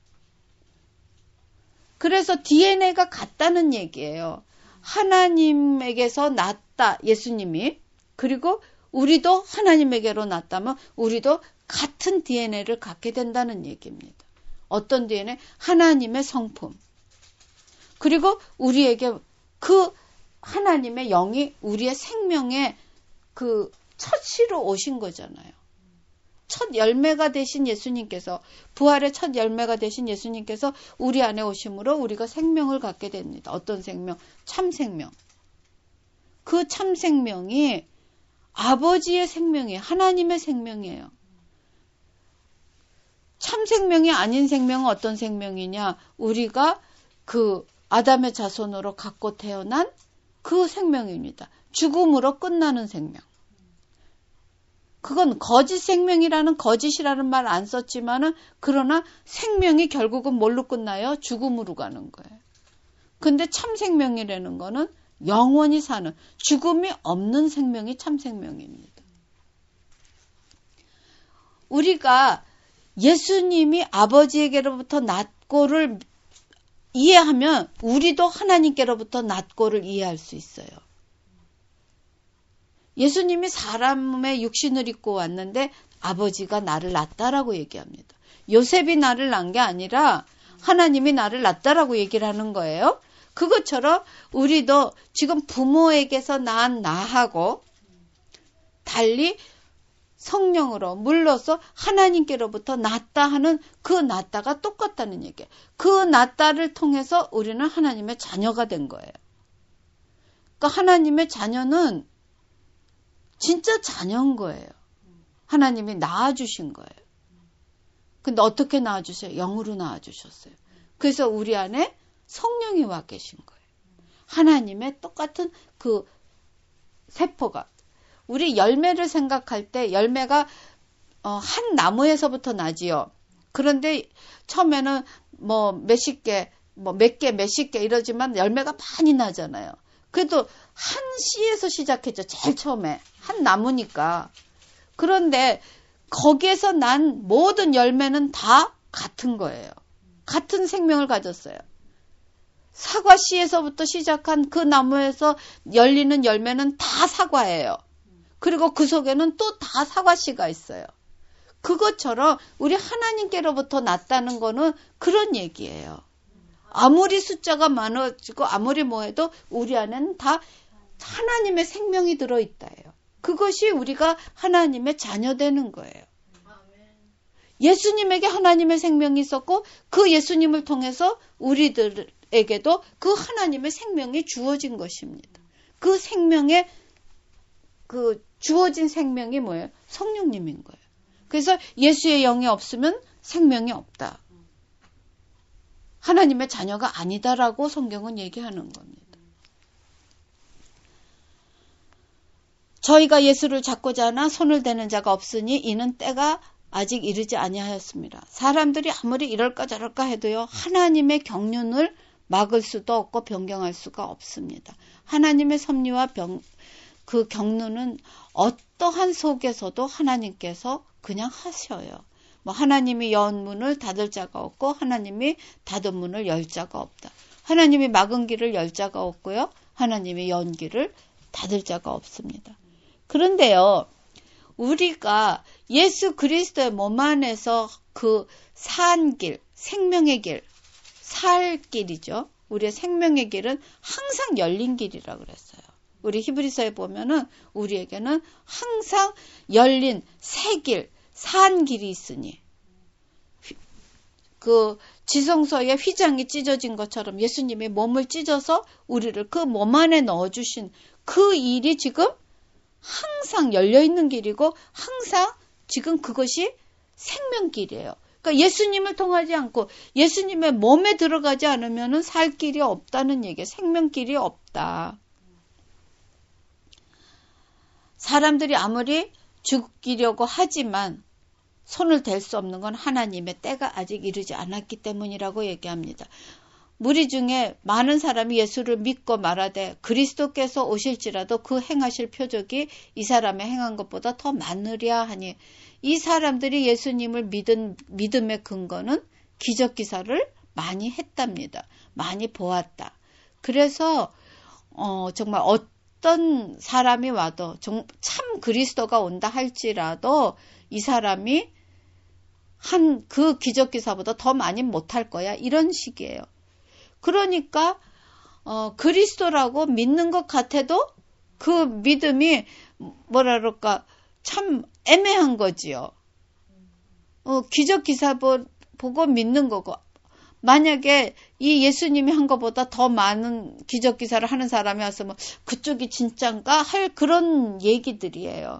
그래서 DNA가 같다는 얘기예요. 하나님에게서 났다 예수님이. 그리고 우리도 하나님에게로 났다면 우리도 같은 DNA를 갖게 된다는 얘기입니다. 어떤 DNA? 하나님의 성품. 그리고 우리에게 그 하나님의 영이 우리의 생명의 그 첫 씨로 오신 거잖아요. 첫 열매가 되신 예수님께서, 부활의 첫 열매가 되신 예수님께서 우리 안에 오심으로 우리가 생명을 갖게 됩니다. 어떤 생명? 참 생명. 그 참 생명이 아버지의 생명이에요. 하나님의 생명이에요. 참 생명이 아닌 생명은 어떤 생명이냐? 우리가 그 아담의 자손으로 갖고 태어난 그 생명입니다. 죽음으로 끝나는 생명. 그건 거짓 생명이라는, 거짓이라는 말 안 썼지만은, 그러나 생명이 결국은 뭘로 끝나요? 죽음으로 가는 거예요. 근데 참 생명이라는 거는 영원히 사는, 죽음이 없는 생명이 참 생명입니다. 우리가 예수님이 아버지에게로부터 났고를 이해하면 우리도 하나님께로부터 났고를 이해할 수 있어요. 예수님이 사람의 육신을 입고 왔는데 아버지가 나를 낳았다라고 얘기합니다. 요셉이 나를 낳은 게 아니라 하나님이 나를 낳았다라고 얘기를 하는 거예요. 그것처럼 우리도 지금 부모에게서 낳은 나하고 달리 성령으로 물러서 하나님께로부터 낳았다 하는 그 낳았다가 똑같다는 얘기예요. 그 낳았다를 통해서 우리는 하나님의 자녀가 된 거예요. 그러니까 하나님의 자녀는 진짜 자녀인 거예요. 하나님이 낳아주신 거예요. 근데 어떻게 낳아주세요? 영으로 낳아주셨어요. 그래서 우리 안에 성령이 와 계신 거예요. 하나님의 똑같은 그 세포가. 우리 열매를 생각할 때 열매가 한 나무에서부터 나지요. 그런데 처음에는 뭐 몇십 개, 몇십 개 이러지만 열매가 많이 나잖아요. 그래도 한 씨에서 시작했죠. 제일 처음에. 한 나무니까. 그런데 거기에서 난 모든 열매는 다 같은 거예요. 같은 생명을 가졌어요. 사과 씨에서부터 시작한 그 나무에서 열리는 열매는 다 사과예요. 그리고 그 속에는 또 다 사과 씨가 있어요. 그것처럼 우리 하나님께로부터 났다는 거는 그런 얘기예요. 아무리 숫자가 많아지고 아무리 뭐해도 우리 안에는 다 하나님의 생명이 들어있다예요. 그것이 우리가 하나님의 자녀되는 거예요. 예수님에게 하나님의 생명이 있었고 그 예수님을 통해서 우리들에게도 그 하나님의 생명이 주어진 것입니다. 그 생명의 그 주어진 생명이 뭐예요? 성령님인 거예요. 그래서 예수의 영이 없으면 생명이 없다. 하나님의 자녀가 아니다라고 성경은 얘기하는 겁니다. 저희가 예수를 잡고자 하나 손을 대는 자가 없으니 이는 때가 아직 이르지 아니하였습니다. 사람들이 아무리 이럴까 저럴까 해도요. 하나님의 경륜을 막을 수도 없고 변경할 수가 없습니다. 하나님의 섭리와 그 경륜은 어떠한 속에서도 하나님께서 그냥 하셔요. 뭐 하나님이 연 문을 닫을 자가 없고 하나님이 닫은 문을 열 자가 없다. 하나님이 막은 길을 열 자가 없고요. 하나님이 연 길을 닫을 자가 없습니다. 그런데요. 우리가 예수 그리스도의 몸 안에서 그 산 길, 생명의 길, 살 길이죠. 우리의 생명의 길은 항상 열린 길이라고 그랬어요. 우리 히브리서에 보면은 우리에게는 항상 열린 새 길, 산 길이 있으니 그 지성소의 휘장이 찢어진 것처럼 예수님이 몸을 찢어서 우리를 그 몸 안에 넣어주신 그 일이 지금 항상 열려있는 길이고 항상 지금 그것이 생명길이에요. 그러니까 예수님을 통하지 않고 예수님의 몸에 들어가지 않으면 살 길이 없다는 얘기예요. 생명길이 없다. 사람들이 아무리 죽이려고 하지만 손을 댈 수 없는 건 하나님의 때가 아직 이르지 않았기 때문이라고 얘기합니다. 무리 중에 많은 사람이 예수를 믿고 말하되 그리스도께서 오실지라도 그 행하실 표적이 이 사람의 행한 것보다 더 많으랴 하니 이 사람들이 예수님을 믿은 믿음의 근거는 기적 기사를 많이 했답니다. 많이 보았다. 그래서 정말 어떤 사람이 와도 참 그리스도가 온다 할지라도 이 사람이 한 그 기적기사보다 더 많이 못할 거야. 이런 식이에요. 그러니까 그리스도라고 믿는 것 같아도 그 믿음이 뭐라 그럴까 참 애매한 거지요. 기적기사 보고 믿는 거고, 만약에 이 예수님이 한 것보다 더 많은 기적기사를 하는 사람이 왔으면 그쪽이 진짠가 할 그런 얘기들이에요.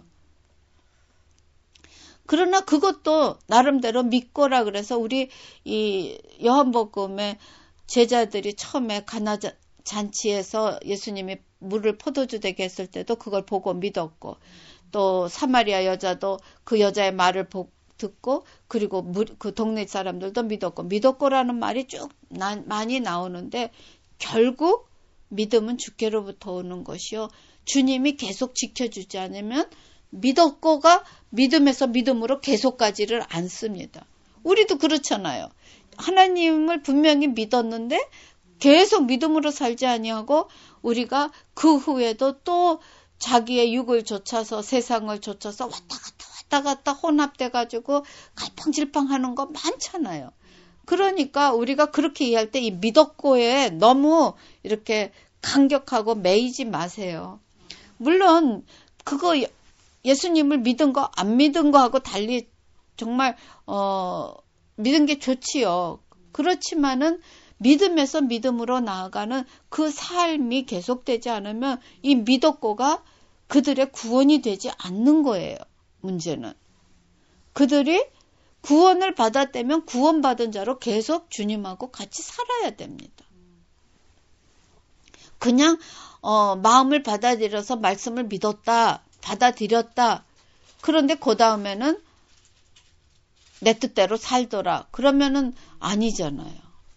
그러나 그것도 나름대로 믿고라 그래서 우리 이 요한복음에 제자들이 처음에 가나 잔치에서 예수님이 물을 포도주 되게 했을 때도 그걸 보고 믿었고, 또 사마리아 여자도 그 여자의 말을 듣고, 그리고 그 동네 사람들도 믿었고라는 말이 쭉 많이 나오는데, 결국 믿음은 주께로부터 오는 것이요, 주님이 계속 지켜주지 않으면 믿었고가 믿음에서 믿음으로 계속 가지를 않습니다. 우리도 그렇잖아요. 하나님을 분명히 믿었는데 계속 믿음으로 살지 아니하고 우리가 그 후에도 또 자기의 육을 좇아서 세상을 좇아서 왔다 갔다 혼합돼가지고 갈팡질팡하는 거 많잖아요. 그러니까 우리가 그렇게 이해할 때 이 믿었고에 너무 이렇게 강격하고 매이지 마세요. 물론 그거 예수님을 믿은 거 안 믿은 거하고 달리 정말 믿은 게 좋지요. 그렇지만은 믿음에서 믿음으로 나아가는 그 삶이 계속되지 않으면 이 믿었고가 그들의 구원이 되지 않는 거예요. 문제는 그들이 구원을 받았다면 구원받은 자로 계속 주님하고 같이 살아야 됩니다. 그냥 마음을 받아들여서 말씀을 믿었다, 받아들였다. 그런데 그 다음에는 내 뜻대로 살더라. 그러면은 아니잖아요.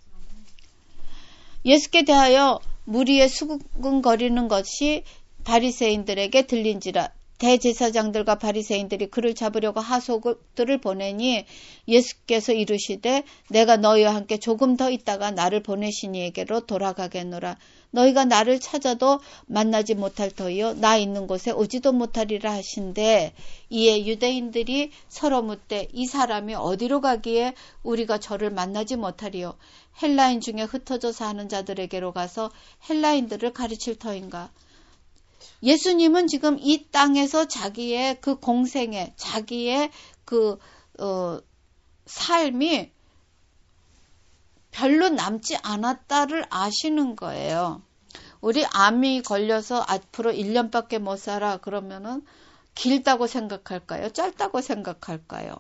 예수께 대하여 무리에 수군거리는 것이 바리새인들에게 들린지라. 대제사장들과 바리새인들이 그를 잡으려고 하속들을 보내니 예수께서 이르시되 내가 너희와 함께 조금 더 있다가 나를 보내신 이에게로 돌아가겠노라. 너희가 나를 찾아도 만나지 못할 터이요 나 있는 곳에 오지도 못하리라 하신대. 이에 유대인들이 서로 묻되 이 사람이 어디로 가기에 우리가 저를 만나지 못하리요. 헬라인 중에 흩어져 사는 자들에게로 가서 헬라인들을 가르칠 터인가. 예수님은 지금 이 땅에서 자기의 그 공생에 자기의 그 삶이 별로 남지 않았다를 아시는 거예요. 우리 암이 걸려서 앞으로 1년밖에 못 살아 그러면은 길다고 생각할까요? 짧다고 생각할까요?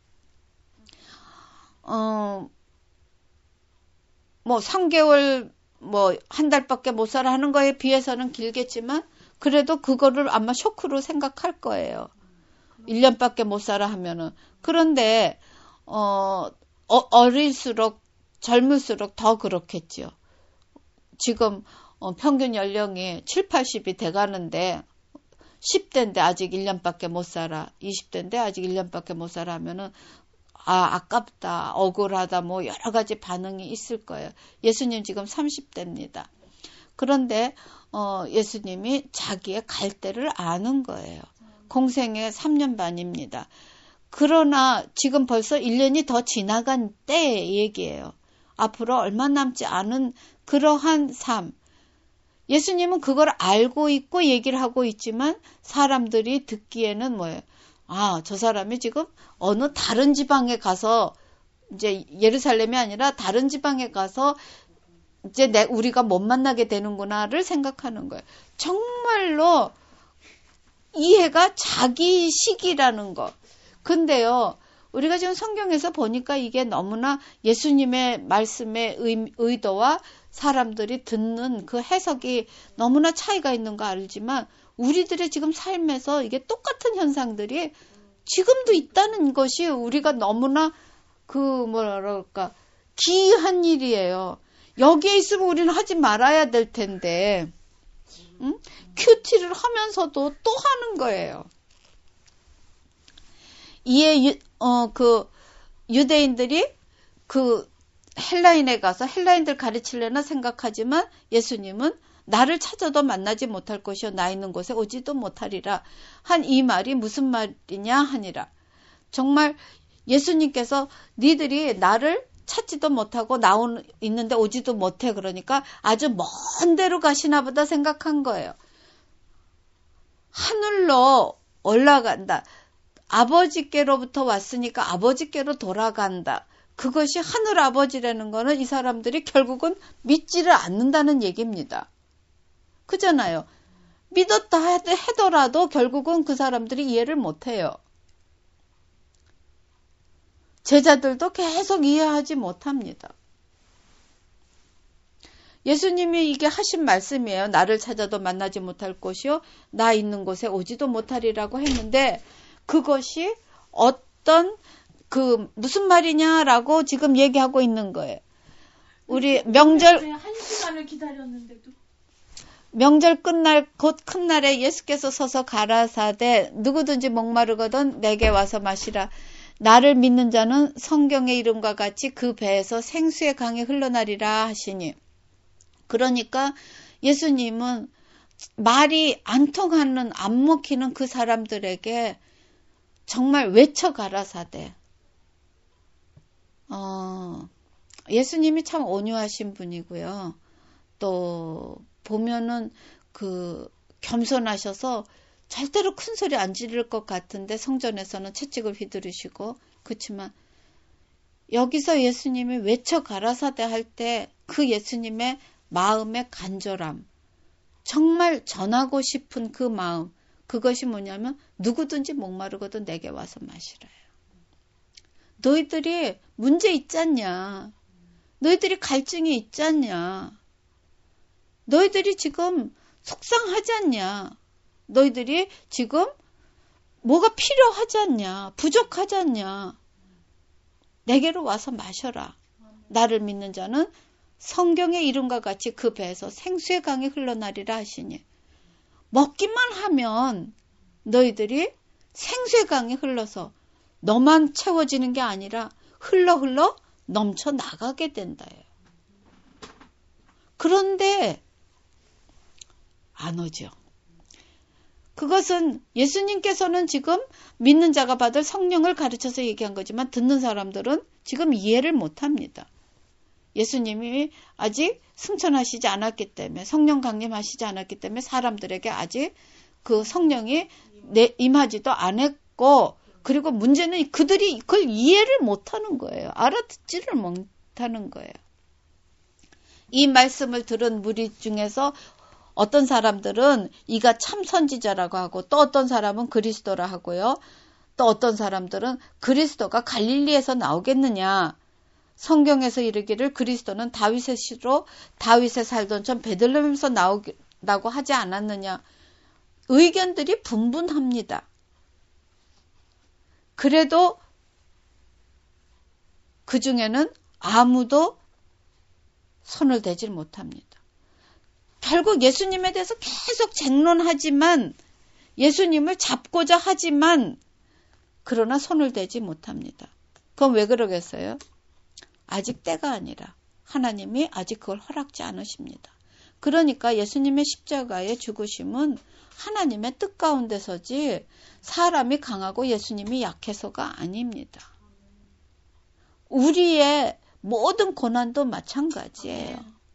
뭐 3개월 뭐 한 달밖에 못 살아 하는 거에 비해서는 길겠지만 그래도 그거를 아마 쇼크로 생각할 거예요. 1년밖에 못 살아 하면은. 그런데 어릴수록 젊을수록 더 그렇겠죠. 지금 평균 연령이 7, 80이 돼가는데 10대인데 아직 1년밖에 못 살아. 20대인데 아직 1년밖에 못 살아 하면은 아깝다, 억울하다, 뭐 여러 가지 반응이 있을 거예요. 예수님 지금 30대입니다. 그런데 예수님이 자기의 갈 때를 아는 거예요. 공생애 3년 반입니다. 그러나 지금 벌써 1년이 더 지나간 때의 얘기예요. 앞으로 얼마 남지 않은 그러한 삶. 예수님은 그걸 알고 있고 얘기를 하고 있지만 사람들이 듣기에는 뭐예요? 저 사람이 지금 어느 다른 지방에 가서 이제 예루살렘이 아니라 다른 지방에 가서 이제 우리가 못 만나게 되는구나를 생각하는 거예요. 정말로 이해가 자기식이라는 거. 근데요, 우리가 지금 성경에서 보니까 이게 너무나 예수님의 말씀의 의도와 사람들이 듣는 그 해석이 너무나 차이가 있는 거 알지만 우리들의 지금 삶에서 이게 똑같은 현상들이 지금도 있다는 것이 우리가 너무나 뭐랄까 기이한 일이에요. 여기에 있으면 우리는 하지 말아야 될 텐데, 큐티를 하면서도 또 하는 거예요. 이에 유대인들이 헬라인에 가서 헬라인들 가르치려나 생각하지만 예수님은 나를 찾아도 만나지 못할 것이요 나 있는 곳에 오지도 못하리라 한 이 말이 무슨 말이냐 하니라. 정말 예수님께서 니들이 나를 찾지도 못하고 있는데 오지도 못해. 그러니까 아주 먼 데로 가시나 보다 생각한 거예요. 하늘로 올라간다. 아버지께로부터 왔으니까 아버지께로 돌아간다. 그것이 하늘 아버지라는 거는 이 사람들이 결국은 믿지를 않는다는 얘기입니다. 그잖아요. 믿었다 하더라도 결국은 그 사람들이 이해를 못해요. 제자들도 계속 이해하지 못합니다. 예수님이 이게 하신 말씀이에요. 나를 찾아도 만나지 못할 곳이요 나 있는 곳에 오지도 못하리라고 했는데 그것이 어떤 무슨 말이냐라고 지금 얘기하고 있는 거예요. 우리 명절 1시간을 기다렸는데도 명절 끝날 곧 큰 날에 예수께서 서서 가라사대 누구든지 목마르거든 내게 와서 마시라. 나를 믿는 자는 성경의 이름과 같이 그 배에서 생수의 강이 흘러나리라 하시니. 그러니까 예수님은 말이 안 통하는 안 먹히는 그 사람들에게 정말 외쳐 가라사대. 예수님이 참 온유하신 분이고요. 또 보면은 겸손하셔서 절대로 큰 소리 안 지를 것 같은데 성전에서는 채찍을 휘두르시고 그렇지만 여기서 예수님이 외쳐 가라사대 할 때 그 예수님의 마음의 간절함 정말 전하고 싶은 그 마음 그것이 뭐냐면 누구든지 목마르거든 내게 와서 마시라요. 너희들이 문제 있잖냐. 너희들이 갈증이 있잖냐. 너희들이 지금 속상하지 않냐. 너희들이 지금 뭐가 필요하지 않냐. 부족하지 않냐. 내게로 와서 마셔라. 나를 믿는 자는 성경의 이름과 같이 그 배에서 생수의 강이 흘러나리라 하시니. 먹기만 하면 너희들이 생수의 강이 흘러서 너만 채워지는 게 아니라 흘러 넘쳐 나가게 된다요. 그런데 안 오죠. 그것은 예수님께서는 지금 믿는 자가 받을 성령을 가르쳐서 얘기한 거지만 듣는 사람들은 지금 이해를 못합니다. 예수님이 아직 승천하시지 않았기 때문에 성령 강림하시지 않았기 때문에 사람들에게 아직 그 성령이 임하지도 않았고 그리고 문제는 그들이 그걸 이해를 못하는 거예요. 알아듣지를 못하는 거예요. 이 말씀을 들은 무리 중에서 어떤 사람들은 이가 참 선지자라고 하고 또 어떤 사람은 그리스도라 하고요. 또 어떤 사람들은 그리스도가 갈릴리에서 나오겠느냐. 성경에서 이르기를 그리스도는 다윗의 씨로 다윗에 살던 전 베들레헴에서 나오다고 하지 않았느냐. 의견들이 분분합니다. 그래도 그 중에는 아무도 손을 대질 못합니다. 결국 예수님에 대해서 계속 쟁론하지만 예수님을 잡고자 하지만 그러나 손을 대지 못합니다. 그건 왜 그러겠어요? 아직 때가 아니라 하나님이 아직 그걸 허락지 않으십니다. 그러니까 예수님의 십자가의 죽으심은 하나님의 뜻 가운데서지 사람이 강하고 예수님이 약해서가 아닙니다. 우리의 모든 고난도 마찬가지예요.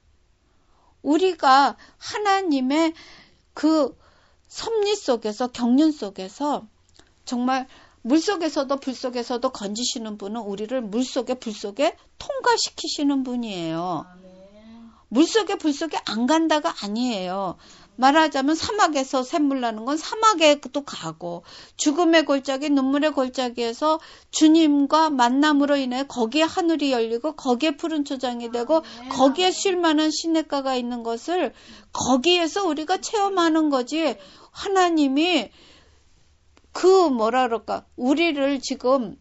우리가 하나님의 그 섭리 속에서 경륜 속에서 정말 물속에서도 불속에서도 건지시는 분은 우리를 물속에 불속에 통과시키시는 분이에요. 물속에 불속에 안 간다가 아니에요. 말하자면 사막에서 샘물 나는 건 사막에도 가고 죽음의 골짜기 눈물의 골짜기에서 주님과 만남으로 인해 거기에 하늘이 열리고 거기에 푸른 초장이 되고 거기에 쉴 만한 시냇가가 있는 것을 거기에서 우리가 체험하는 거지. 하나님이 우리를 지금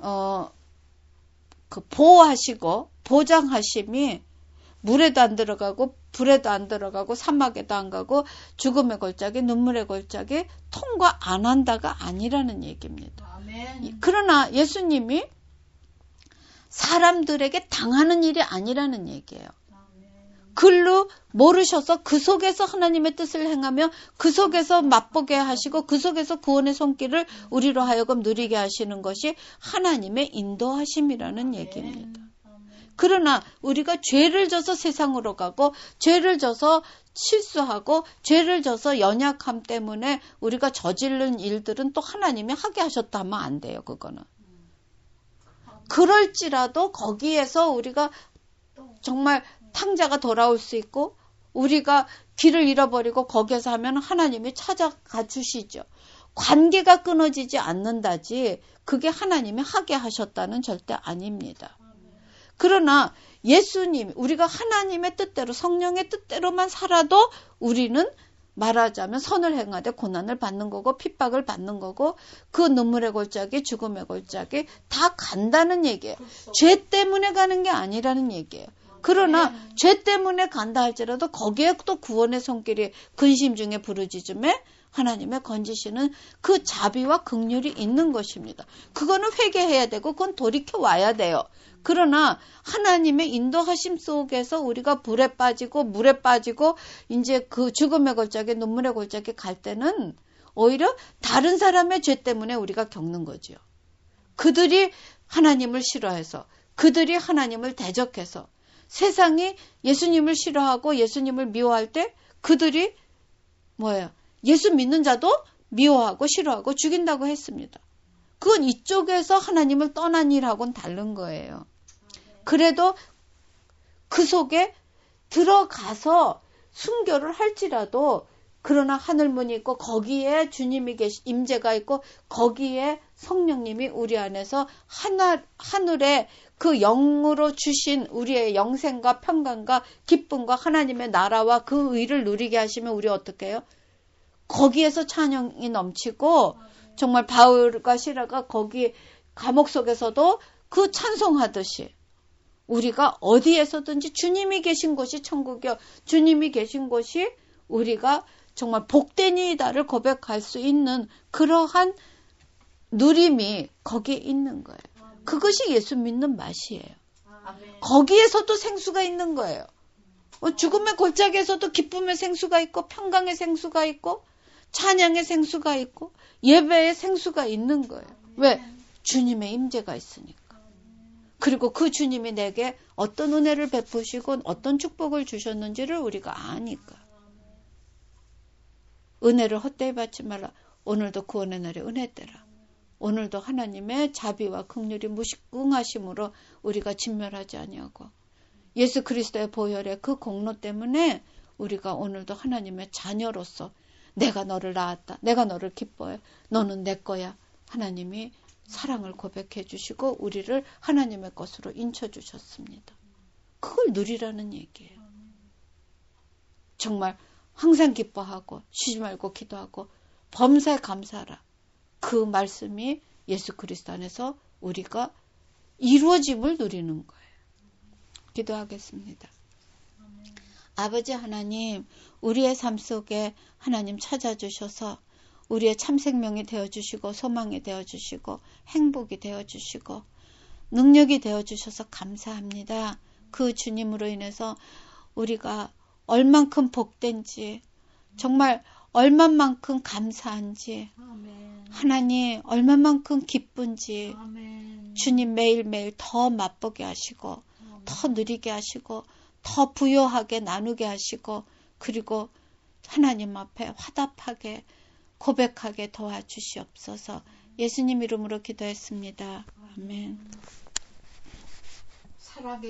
보호하시고 보장하심이 물에도 안 들어가고 불에도 안 들어가고 사막에도 안 가고 죽음의 골짜기 눈물의 골짜기 통과 안 한다가 아니라는 얘기입니다. 아멘. 그러나 예수님이 사람들에게 당하는 일이 아니라는 얘기예요. 아멘. 글로 모르셔서 그 속에서 하나님의 뜻을 행하며 그 속에서 맛보게 하시고 그 속에서 구원의 손길을 우리로 하여금 누리게 하시는 것이 하나님의 인도하심이라는 얘기입니다. 그러나 우리가 죄를 져서 세상으로 가고 죄를 져서 실수하고 죄를 져서 연약함 때문에 우리가 저지른 일들은 또 하나님이 하게 하셨다 하면 안 돼요. 그거는. 그럴지라도 거기에서 우리가 정말 탕자가 돌아올 수 있고 우리가 길을 잃어버리고 거기에서 하면 하나님이 찾아가 주시죠. 관계가 끊어지지 않는다지 그게 하나님이 하게 하셨다는 절대 아닙니다. 그러나 예수님, 우리가 하나님의 뜻대로 성령의 뜻대로만 살아도 우리는 말하자면 선을 행하되 고난을 받는 거고 핍박을 받는 거고 그 눈물의 골짜기, 죽음의 골짜기 다 간다는 얘기예요. 죄 때문에 가는 게 아니라는 얘기예요. 그러나 죄 때문에 간다 할지라도 거기에 또 구원의 손길이 근심 중에 부르짖음에 하나님의 건지시는 그 자비와 긍휼이 있는 것입니다. 그거는 회개해야 되고 그건 돌이켜 와야 돼요. 그러나 하나님의 인도하심 속에서 우리가 불에 빠지고 물에 빠지고 이제 그 죽음의 골짜기, 눈물의 골짜기 갈 때는 오히려 다른 사람의 죄 때문에 우리가 겪는 거죠. 그들이 하나님을 싫어해서 그들이 하나님을 대적해서 세상이 예수님을 싫어하고 예수님을 미워할 때 그들이 뭐예요? 예수 믿는 자도 미워하고 싫어하고 죽인다고 했습니다. 그건 이쪽에서 하나님을 떠난 일하고는 다른 거예요. 그래도 그 속에 들어가서 순교를 할지라도 그러나 하늘문이 있고 거기에 주님이 임재가 있고 거기에 성령님이 우리 안에서 하늘에 그 영으로 주신 우리의 영생과 평강과 기쁨과 하나님의 나라와 그 의를 누리게 하시면 우리 어떻게 해요? 거기에서 찬양이 넘치고 정말 바울과 시라가 거기 감옥 속에서도 그 찬송하듯이 우리가 어디에서든지 주님이 계신 곳이 천국이요. 주님이 계신 곳이 우리가 정말 복되니이다를 고백할 수 있는 그러한 누림이 거기에 있는 거예요. 그것이 예수 믿는 맛이에요. 거기에서도 생수가 있는 거예요. 죽음의 골짜기에서도 기쁨의 생수가 있고 평강의 생수가 있고 찬양의 생수가 있고 예배의 생수가 있는 거예요. 왜? 주님의 임재가 있으니까. 그리고 그 주님이 내게 어떤 은혜를 베푸시고 어떤 축복을 주셨는지를 우리가 아니까. 은혜를 헛되이 받지 말라. 오늘도 구원의 날에 은혜 때라. 오늘도 하나님의 자비와 긍휼이 무시궁하심으로 우리가 진멸하지 아니하고 예수 그리스도의 보혈의 그 공로 때문에 우리가 오늘도 하나님의 자녀로서 내가 너를 낳았다. 내가 너를 기뻐해. 너는 내 거야. 하나님이 사랑을 고백해 주시고 우리를 하나님의 것으로 인쳐 주셨습니다. 그걸 누리라는 얘기예요. 정말 항상 기뻐하고 쉬지 말고 기도하고 범사에 감사하라. 그 말씀이 예수 그리스도 안에서 우리가 이루어짐을 누리는 거예요. 기도하겠습니다. 아버지 하나님, 우리의 삶 속에 하나님 찾아주셔서 우리의 참 생명이 되어주시고 소망이 되어주시고 행복이 되어주시고 능력이 되어주셔서 감사합니다. 그 주님으로 인해서 우리가 얼만큼 복된지 정말 얼마만큼 감사한지 하나님 얼마만큼 기쁜지 주님 매일매일 더 맛보게 하시고 더 누리게 하시고 더 부요하게 나누게 하시고 그리고 하나님 앞에 화답하게 고백하게 도와주시옵소서. 예수님 이름으로 기도했습니다. 아멘.